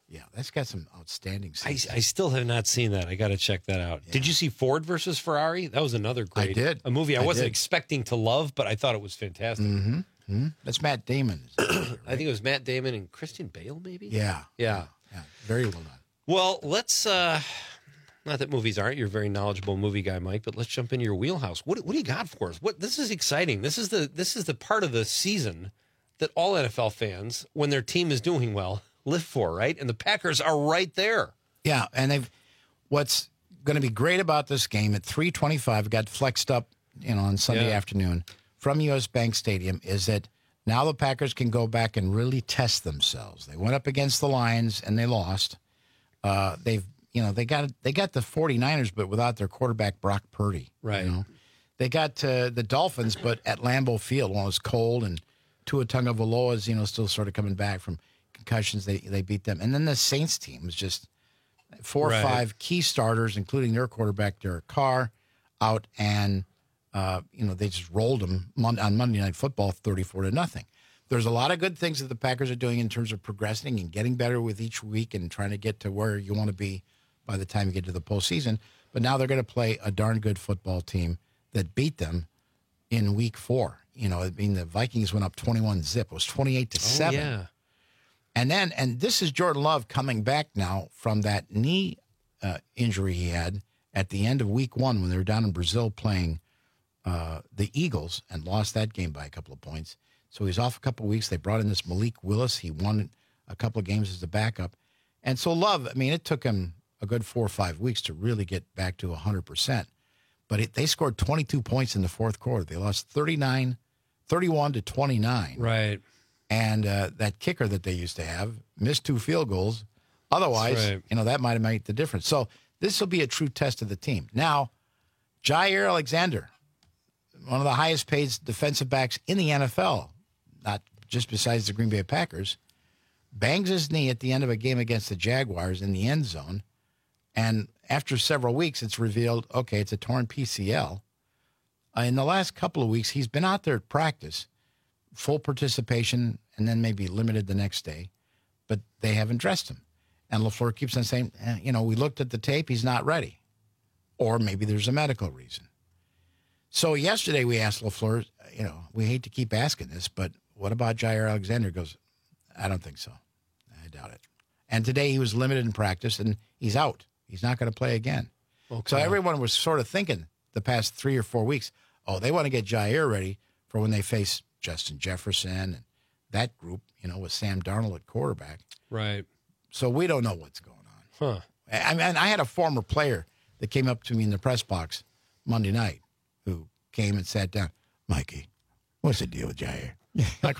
Yeah, that's got some outstanding scenes. I still have not seen that. I got to check that out. Yeah. Did you see Ford versus Ferrari? That was another great. I did. A movie I wasn't expecting to love, but I thought it was fantastic. Mm-hmm. Mm-hmm. That's Matt Damon. Right? I think it was Matt Damon and Christian Bale, maybe? Yeah. Very well done. Well, let's, not that movies aren't, you're a very knowledgeable movie guy, Mike, but let's jump into your wheelhouse. What do you got for us? This is exciting. This is the part of the season that all NFL fans, when their team is doing well, live for, right? And the Packers are right there. Yeah, and what's going to be great about this game at 3:25, got flexed up, on Sunday afternoon from US Bank Stadium, is that now the Packers can go back and really test themselves. They went up against the Lions and they lost. They got the 49ers, but without their quarterback Brock Purdy. Right. They got the Dolphins, but at Lambeau Field when it was cold, and Tua Tagovailoa is still sort of coming back from concussions. They beat them, and then the Saints team was just 4 or 5 key starters, including their quarterback Derek Carr, out, and they just rolled them on Monday Night Football 34-0. There's a lot of good things that the Packers are doing in terms of progressing and getting better with each week and trying to get to where you want to be by the time you get to the postseason. But now they're going to play a darn good football team that beat them in week 4. The Vikings went up 21-0. It was 28-7. Oh, yeah. And this is Jordan Love coming back now from that knee injury he had at the end of week 1 when they were down in Brazil playing the Eagles and lost that game by a couple of points. So he's off a couple of weeks. They brought in this Malik Willis. He won a couple of games as a backup. And so Love, it took him a good 4 or 5 weeks to really get back to 100%. But they scored 22 points in the fourth quarter. They lost 31-29. Right. And that kicker that they used to have missed 2 field goals. Otherwise, that might have made the difference. So this will be a true test of the team. Now, Jair Alexander, one of the highest paid defensive backs in the NFL, not just besides the Green Bay Packers, bangs his knee at the end of a game against the Jaguars in the end zone. And after several weeks, it's revealed, okay, it's a torn PCL. In the last couple of weeks, he's been out there at practice, full participation, and then maybe limited the next day. But they haven't dressed him. And LaFleur keeps on saying, we looked at the tape, he's not ready. Or maybe there's a medical reason. So yesterday we asked LaFleur, we hate to keep asking this, but what about Jair Alexander? He goes, I don't think so. I doubt it. And today he was limited in practice, and he's out. He's not going to play again. Okay. So everyone was sort of thinking the past 3 or 4 weeks, they want to get Jair ready for when they face Justin Jefferson and that group, with Sam Darnold at quarterback. Right. So we don't know what's going on. I had a former player that came up to me in the press box Monday night who came and sat down. Mikey, what's the deal with Jair? Like,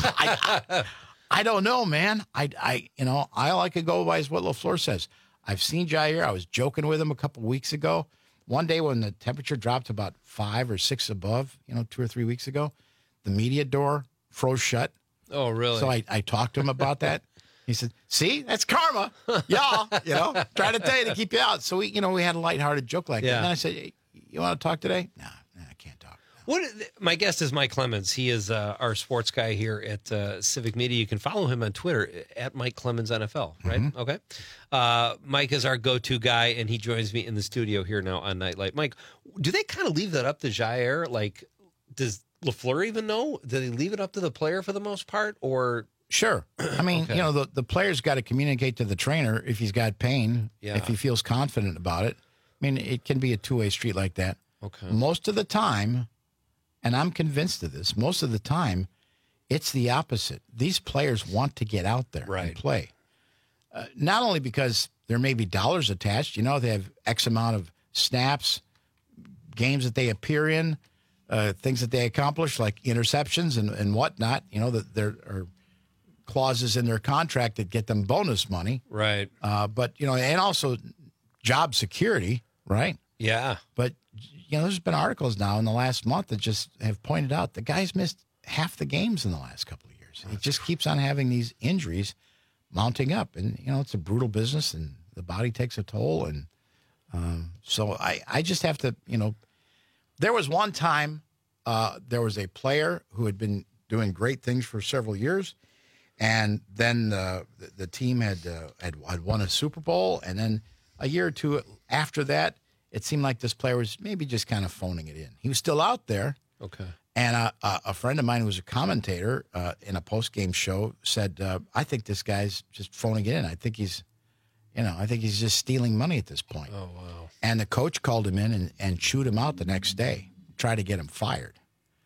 I don't know, man. All I could go by is what LaFleur says. I've seen Jair. I was joking with him a couple of weeks ago. One day when the temperature dropped about 5 or 6 above, 2 or 3 weeks ago, the media door froze shut. Oh, really? So I talked to him about that. He said, see, that's karma. Y'all, trying to tell you to keep you out. So we had a lighthearted joke like that. And then I said, hey, you want to talk today? No, I can't talk. My guest is Mike Clemens. He is our sports guy here at Civic Media. You can follow him on Twitter at Mike Clemens NFL, right? Mm-hmm. Okay. Mike is our go-to guy, and he joins me in the studio here now on Nightlight. Mike, do they kind of leave that up to Jair? Like, does LaFleur even know? Do they leave it up to the player for the most part, or? Sure. I mean, Okay. the player's got to communicate to the trainer if he's got pain, if he feels confident about it. I mean, it can be a two-way street like that. Okay. Most of the time, and I'm convinced of this, most of the time, it's the opposite. These players want to get out there and play. Not only because there may be dollars attached. They have X amount of snaps, games that they appear in, things that they accomplish, like interceptions and whatnot. That there are clauses in their contract that get them bonus money. Right. But, and also job security, right? Yeah. But, there's been articles now in the last month that just have pointed out the guy's missed half the games in the last couple of years. He just keeps on having these injuries mounting up. And, it's a brutal business and the body takes a toll. And so I just have to, there was one time there was a player who had been doing great things for several years. And then the team had won a Super Bowl, and then a year or two after that, it seemed like this player was maybe just kind of phoning it in. He was still out there. Okay. And a friend of mine who was a commentator in a post-game show said, I think this guy's just phoning it in. I think he's just stealing money at this point. Oh, wow. And the coach called him in and chewed him out the next day, tried to get him fired.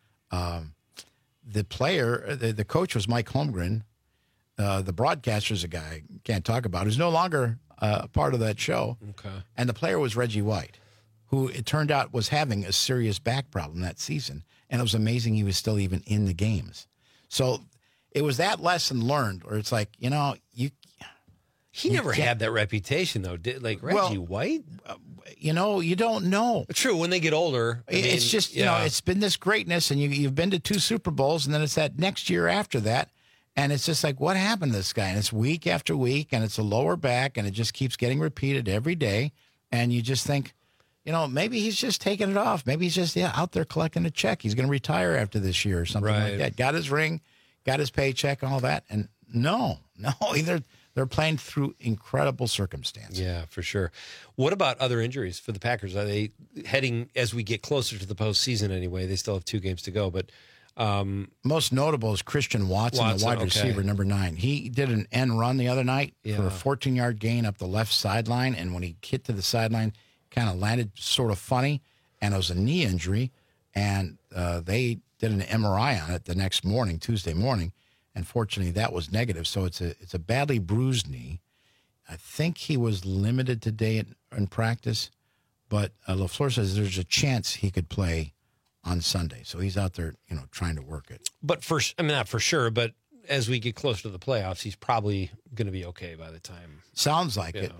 The coach was Mike Holmgren. The broadcaster's a guy I can't talk about, who's no longer a part of that show. Okay. And the player was Reggie White, who it turned out was having a serious back problem that season. And it was amazing he was still even in the games. So it was that lesson learned where it's like, He never had that reputation, though. Like Reggie White? You don't know. True, when they get older. It's just, it's been this greatness, and you've been to 2 Super Bowls, and then it's that next year after that. And it's just like, what happened to this guy? And it's week after week, and it's a lower back, and it just keeps getting repeated every day. And you just think, maybe he's just taking it off. Maybe he's just out there collecting a check. He's going to retire after this year or something like that. Got his ring, got his paycheck, all that. And no, they're playing through incredible circumstances. Yeah, for sure. What about other injuries for the Packers? Are they heading, as we get closer to the postseason anyway? They still have 2 games to go, but... most notable is Christian Watson, the wide receiver, number 9. He did an end run the other night for a 14-yard gain up the left sideline, and when he hit to the sideline, kind of landed sort of funny, and it was a knee injury, and they did an MRI on it the next morning, Tuesday morning, and fortunately that was negative. So it's a badly bruised knee. I think he was limited today in practice, but LaFleur says there's a chance he could play on Sunday. So he's out there, trying to work it. But not for sure, but as we get closer to the playoffs, he's probably going to be okay by the time. Sounds like it.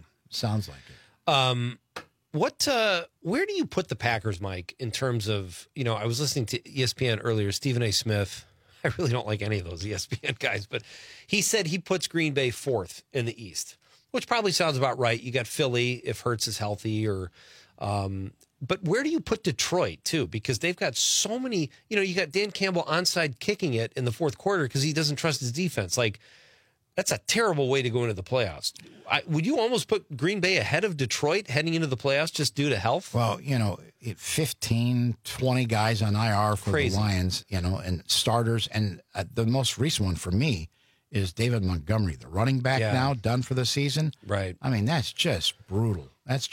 Where do you put the Packers, Mike, in terms of, I was listening to ESPN earlier, Stephen A. Smith. I really don't like any of those ESPN guys, but he said he puts Green Bay 4th in the East, which probably sounds about right. You got Philly if Hurts is healthy, but where do you put Detroit, too? Because they've got so many, you got Dan Campbell onside kicking it in the 4th quarter because he doesn't trust his defense. Like, that's a terrible way to go into the playoffs. Would you almost put Green Bay ahead of Detroit heading into the playoffs just due to health? Well, 15, 20 guys on IR for the Lions, and starters. And the most recent one for me is David Montgomery, the running back now, done for the season. Right. I mean, that's just brutal.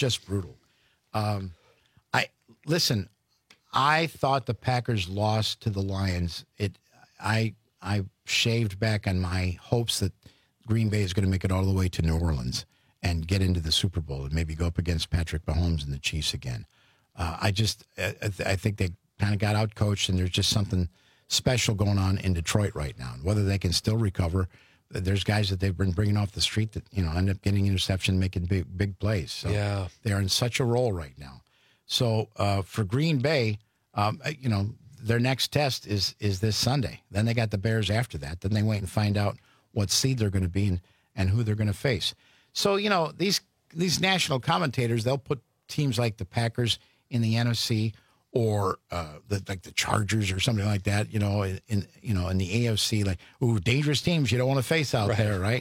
Listen, I thought the Packers lost to the Lions. I shaved back on my hopes that Green Bay is going to make it all the way to New Orleans and get into the Super Bowl and maybe go up against Patrick Mahomes and the Chiefs again. I think they kind of got outcoached, and there's just something special going on in Detroit right now. And whether they can still recover, there's guys that they've been bringing off the street that end up getting interception, making big plays. So they are in such a role right now. So for Green Bay, their next test is this Sunday. Then they got the Bears after that. Then they wait and find out what seed they're going to be and who they're going to face. So, these national commentators, they'll put teams like the Packers in the NFC or like the Chargers or something like that, in the AFC, like, ooh, dangerous teams you don't want to face out there, right?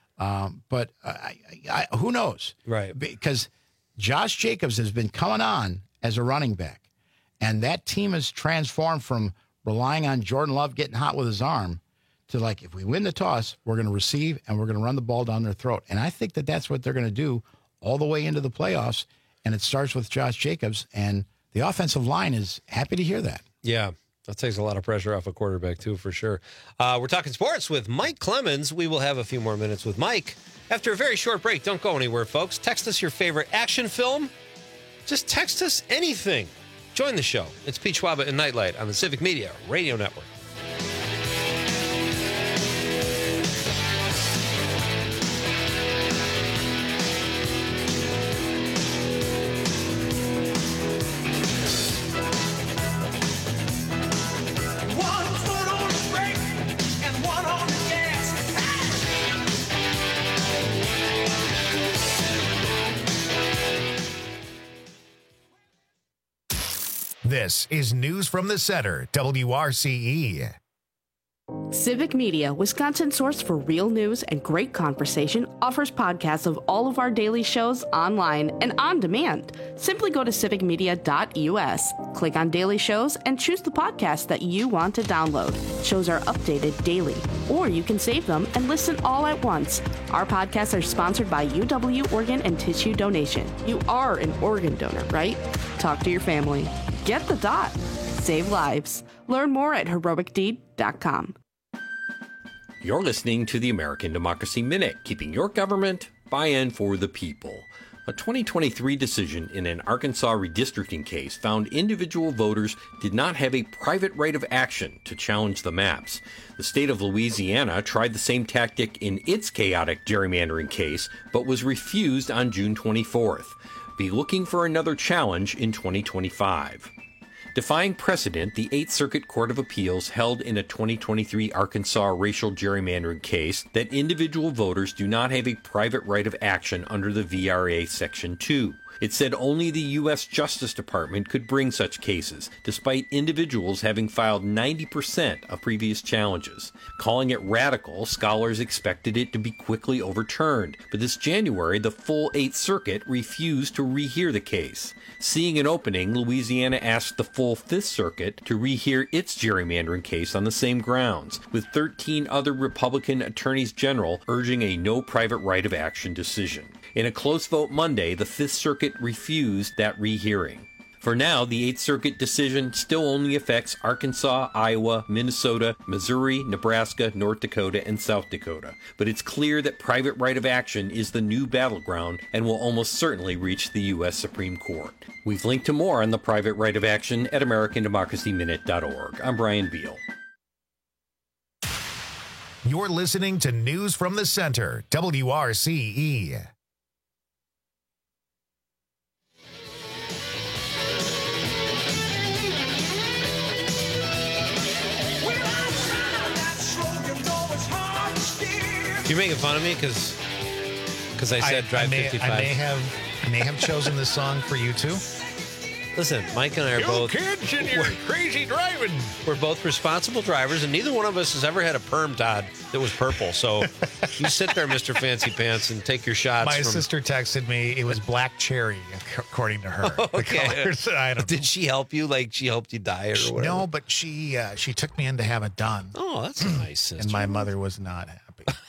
But who knows? Right. Because Josh Jacobs has been coming on as a running back, and that team has transformed from relying on Jordan Love getting hot with his arm to, like, if we win the toss, we're going to receive and we're going to run the ball down their throat. And I think that that's what they're going to do all the way into the playoffs, and it starts with Josh Jacobs, and the offensive line is happy to hear that. Yeah, that takes a lot of pressure off a quarterback, too, for sure. We're talking sports with Mike Clemens. We will have a few more minutes with Mike after a very short break. Don't go anywhere, folks. Text us your favorite action film. Just text us anything. Join the show. It's Pete Schwaba and Nightlight on the Civic Media Radio Network. This is News from the Center, WRCE. Civic Media, Wisconsin's source for real news and great conversation, offers podcasts of all of our daily shows online and on demand. Simply go to civicmedia.us, click on daily shows, and choose the podcast that you want to download. Shows are updated daily, or you can save them and listen all at once. Our podcasts are sponsored by UW Organ and Tissue Donation. You are an organ donor, right? Talk to your family. Get the dot. Save lives. Learn more at heroicdeed.com. You're listening to the American Democracy Minute, keeping your government by and for the people. A 2023 decision in an Arkansas redistricting case found individual voters did not have a private right of action to challenge the maps. The state of Louisiana tried the same tactic in its chaotic gerrymandering case, but was refused on June 24th. Be looking for another challenge in 2025. Defying precedent, the 8th Circuit Court of Appeals held in a 2023 Arkansas racial gerrymandering case that individual voters do not have a private right of action under the VRA Section 2. It said only the U.S. Justice Department could bring such cases, despite individuals having filed 90% of previous challenges. Calling it radical, scholars expected it to be quickly overturned, but this January, the full 8th Circuit refused to rehear the case. Seeing an opening, Louisiana asked the full 5th Circuit to rehear its gerrymandering case on the same grounds, with 13 other Republican attorneys general urging a no private right of action decision. In a close vote Monday, the 5th Circuit refused that rehearing. For now, the 8th Circuit decision still only affects Arkansas, Iowa, Minnesota, Missouri, Nebraska, North Dakota, and South Dakota. But it's clear that private right of action is the new battleground and will almost certainly reach the U.S. Supreme Court. We've linked to more on the private right of action at AmericanDemocracyMinute.org. I'm Brian Beal. You're listening to News from the Center, WRCE. You're making fun of me because I said drive 55. I may have chosen this song for you too. Listen, Mike and I are both kids and your crazy driving. We're both responsible drivers, and neither one of us has ever had a perm, Todd, that was purple. So you sit there, Mr. Fancy Pants, and take your shots. My sister texted me it was black cherry, according to her. Okay. I don't know. Did she help you? Like she helped you dye it or whatever? No, but she took me in to have it done. Oh, that's a nice sister. And my mother was not happy.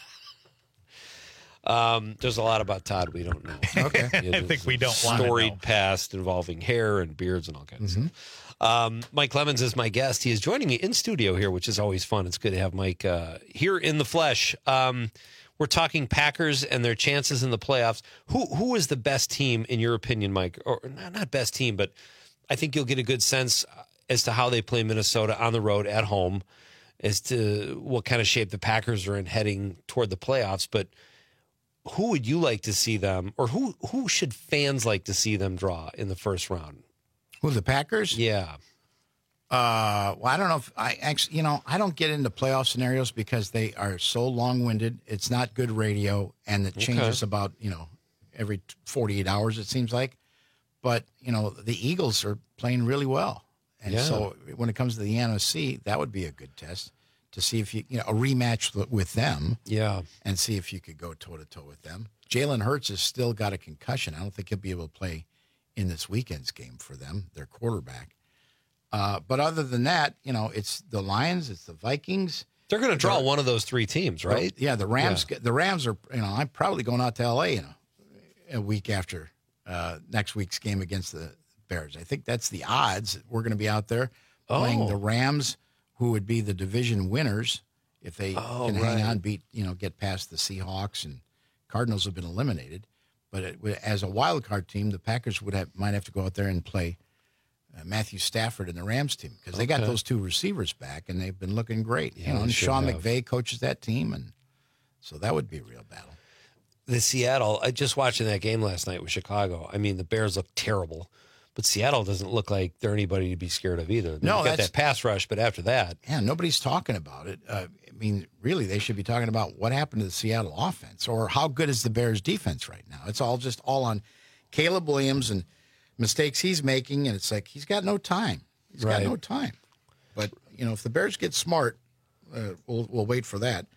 There's a lot about Todd we don't know. Okay. I think we don't want to know. Storied past involving hair and beards and all kinds of stuff. Mike Clemens is my guest. He is joining me in studio here, which is always fun. It's good to have Mike here in the flesh. We're talking Packers and their chances in the playoffs. Who is the best team in your opinion, Mike? Or not best team, but I think you'll get a good sense as to how they play Minnesota on the road at home, as to what kind of shape the Packers are in heading toward the playoffs. But who would you like to see them, or who should fans like to see them draw in the first round? Who, the Packers? Yeah. Well, I don't know if I actually, I don't get into playoff scenarios because they are so long-winded. It's not good radio, and it changes about, every 48 hours, it seems like. But, the Eagles are playing really well. And so when it comes to the NFC, that would be a good test to see if you a rematch with them. Yeah. And see if you could go toe-to-toe with them. Jalen Hurts has still got a concussion. I don't think he'll be able to play in this weekend's game for them, their quarterback. But other than that, it's the Lions, it's the Vikings. They're going to draw one of those three teams, right? Yeah, the Rams. Yeah. The Rams are, I'm probably going out to L.A. A week after next week's game against the Bears. I think that's the odds. We're going to be out there playing the Rams, who would be the division winners if they can hang on, get past the Seahawks, and Cardinals have been eliminated. But as a wild card team, the Packers might have to go out there and play Matthew Stafford and the Rams team, because they got those two receivers back, and they've been looking great. Yeah, and Sean McVay coaches that team, and so that would be a real battle. The Seattle, I just watching that game last night with Chicago. I mean, the Bears look terrible, but Seattle doesn't look like they're anybody to be scared of either. They got that pass rush, but after that, nobody's talking about it. I mean, really, they should be talking about what happened to the Seattle offense, or how good is the Bears defense right now. It's all on Caleb Williams and mistakes he's making, and it's like he's got no time. He's got no time. But if the Bears get smart, we'll wait for that.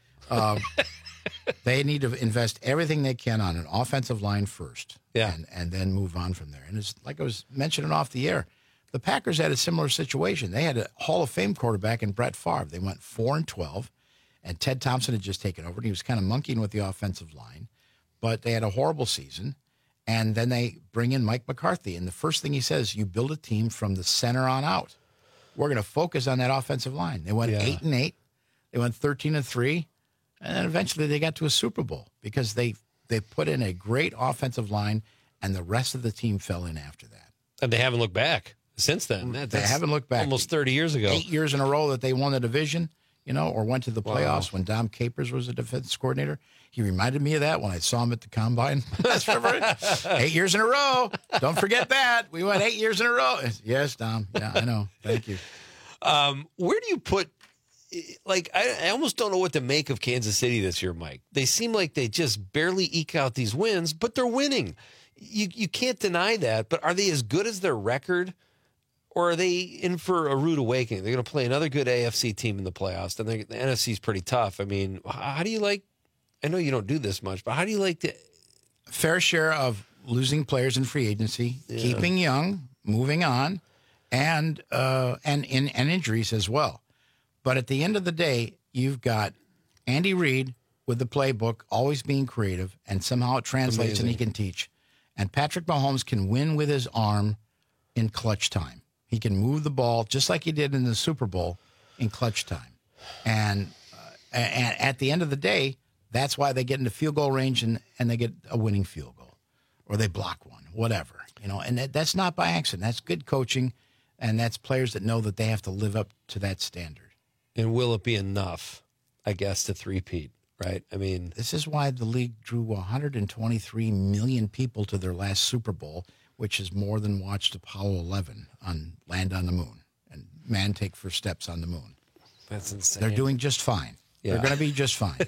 They need to invest everything they can on an offensive line first, and then move on from there. And it's like I was mentioning off the air, the Packers had a similar situation. They had a Hall of Fame quarterback in Brett Favre. They went 4-12, and Ted Thompson had just taken over, and he was kind of monkeying with the offensive line. But they had a horrible season, and then they bring in Mike McCarthy, and the first thing he says, you build a team from the center on out. We're going to focus on that offensive line. They went 8-8. They went 13-3, and then eventually they got to a Super Bowl because they put in a great offensive line, and the rest of the team fell in after that. And they haven't looked back since then. They haven't looked back. Almost 30 years ago. 8 years in a row that they won the division, or went to the playoffs when Dom Capers was the defense coordinator. He reminded me of that when I saw him at the Combine. 8 years in a row. Don't forget that. We went 8 years in a row. Yes, Dom. Yeah, I know. Thank you. Where do you put, I almost don't know what to make of Kansas City this year, Mike. They seem like they just barely eke out these wins, but they're winning. You can't deny that, but are they as good as their record? Or are they in for a rude awakening? They're going to play another good AFC team in the playoffs. And the NFC is pretty tough. I mean, how do you I know you don't do this much, but how do you like the fair share of losing players in free agency, keeping young, moving on, and injuries as well. But at the end of the day, you've got Andy Reid with the playbook, always being creative, and somehow it translates and he can teach. And Patrick Mahomes can win with his arm in clutch time. He can move the ball just like he did in the Super Bowl in clutch time. And at the end of the day, that's why they get into field goal range and they get a winning field goal. Or they block one, whatever. And that's not by accident. That's good coaching, and that's players that know that they have to live up to that standard. And will it be enough, I guess, to three-peat, right? I mean, this is why the league drew 123 million people to their last Super Bowl, which is more than watched Apollo 11 land on the moon and man take first steps on the moon. That's insane. They're doing just fine. Yeah. They're going to be just fine.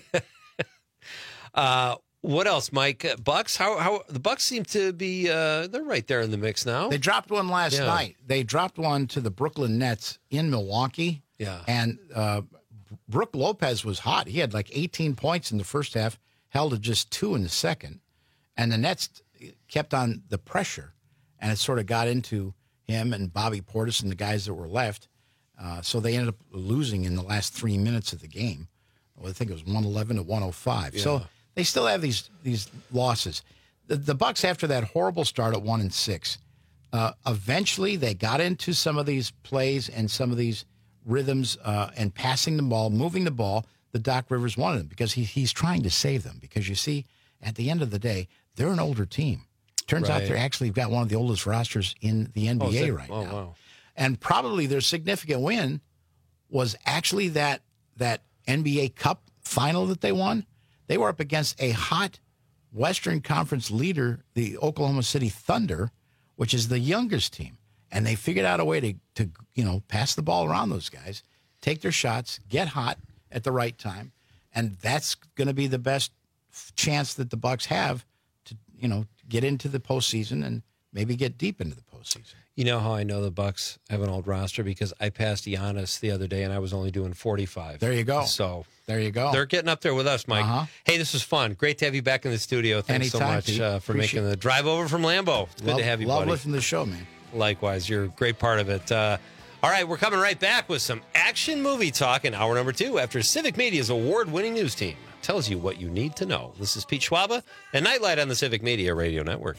What else, Mike? Bucks? How the Bucks seem to be? They're right there in the mix now. They dropped one last night. They dropped one to the Brooklyn Nets in Milwaukee. Yeah, and Brook Lopez was hot. He had like 18 points in the first half, held to just 2 in the second, and the Nets kept on the pressure, and it sort of got into him and Bobby Portis and the guys that were left. So they ended up losing in the last 3 minutes of the game. I think it was 111-105. Yeah. So they still have these losses. The Bucks, after that horrible start at 1-6, eventually they got into some of these plays and some of these rhythms and passing the ball, moving the ball. The Doc Rivers wanted them because he's trying to save them. Because you see, at the end of the day, they're an older team. Turns out they're actually got one of the oldest rosters in the NBA right now. Wow. And probably their significant win was actually that NBA Cup final that they won. They were up against a hot Western Conference leader, the Oklahoma City Thunder, which is the youngest team. And they figured out a way to pass the ball around those guys, take their shots, get hot at the right time. And that's going to be the best chance that the Bucks have to, get into the postseason and maybe get deep into the postseason. You know how I know the Bucks have an old roster? Because I passed Giannis the other day, and I was only doing 45. There you go. So there you go. They're getting up there with us, Mike. Uh-huh. Hey, this was fun. Great to have you back in the studio. Thanks Anytime, so much for making the drive over from Lambeau. It's good to have you, buddy. Love listening to the show, man. Likewise. You're a great part of it. All right, we're coming right back with some action movie talk in hour number 2 after Civic Media's award-winning news team tells you what you need to know. This is Pete Schwaba and Nightlight on the Civic Media Radio Network.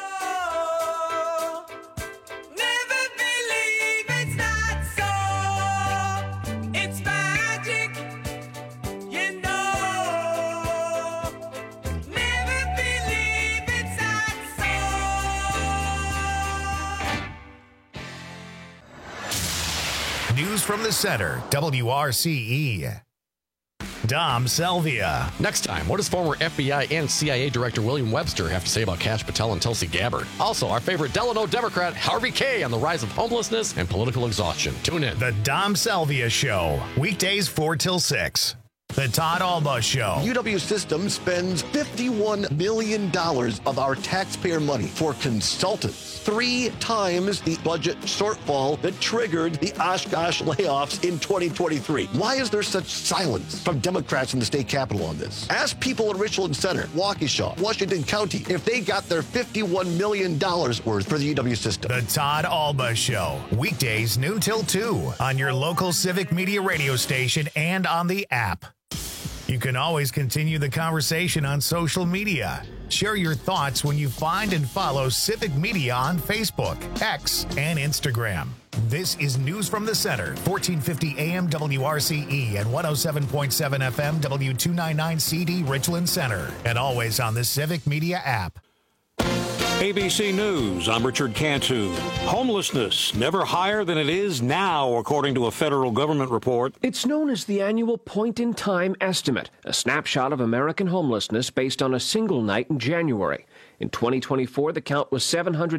News from the center, WRCE. Dom Salvia. Next time, what does former FBI and CIA Director William Webster have to say about Kash Patel and Tulsi Gabbard? Also, our favorite Delano Democrat, Harvey Kaye, on the rise of homelessness and political exhaustion. Tune in. The Dom Salvia Show, weekdays 4 till 6. The The Todd Alba Show. UW System spends $51 million of our taxpayer money for consultants, 3 times the budget shortfall that triggered the Oshkosh layoffs in 2023. Why is there such silence from Democrats in the state capitol on this? Ask people in Richland Center, Waukesha, Washington County, if they got their $51 million worth for the UW System. The Todd Alba Show. Weekdays noon till 2 on your local Civic Media radio station and on the app. You can always continue the conversation on social media. Share your thoughts when you find and follow Civic Media on Facebook, X, and Instagram. This is News from the Center, 1450 AM WRCE and 107.7 FM W299 CD Richland Center, and always on the Civic Media app. ABC News, I'm Richard Cantu. Homelessness never higher than it is now, according to a federal government report. It's known as the annual point-in-time estimate, a snapshot of American homelessness based on a single night in January. In 2024, the count was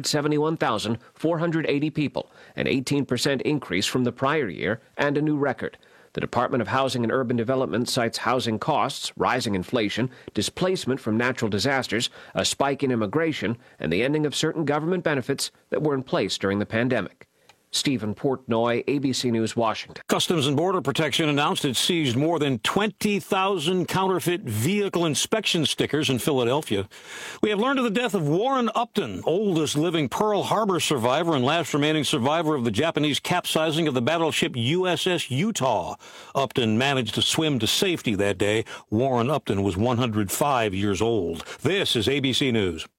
771,480 people, an 18% increase from the prior year and a new record. The Department of Housing and Urban Development cites housing costs, rising inflation, displacement from natural disasters, a spike in immigration, and the ending of certain government benefits that were in place during the pandemic. Stephen Portnoy, ABC News, Washington. Customs and Border Protection announced it seized more than 20,000 counterfeit vehicle inspection stickers in Philadelphia. We have learned of the death of Warren Upton, oldest living Pearl Harbor survivor and last remaining survivor of the Japanese capsizing of the battleship USS Utah. Upton managed to swim to safety that day. Warren Upton was 105 years old. This is ABC News.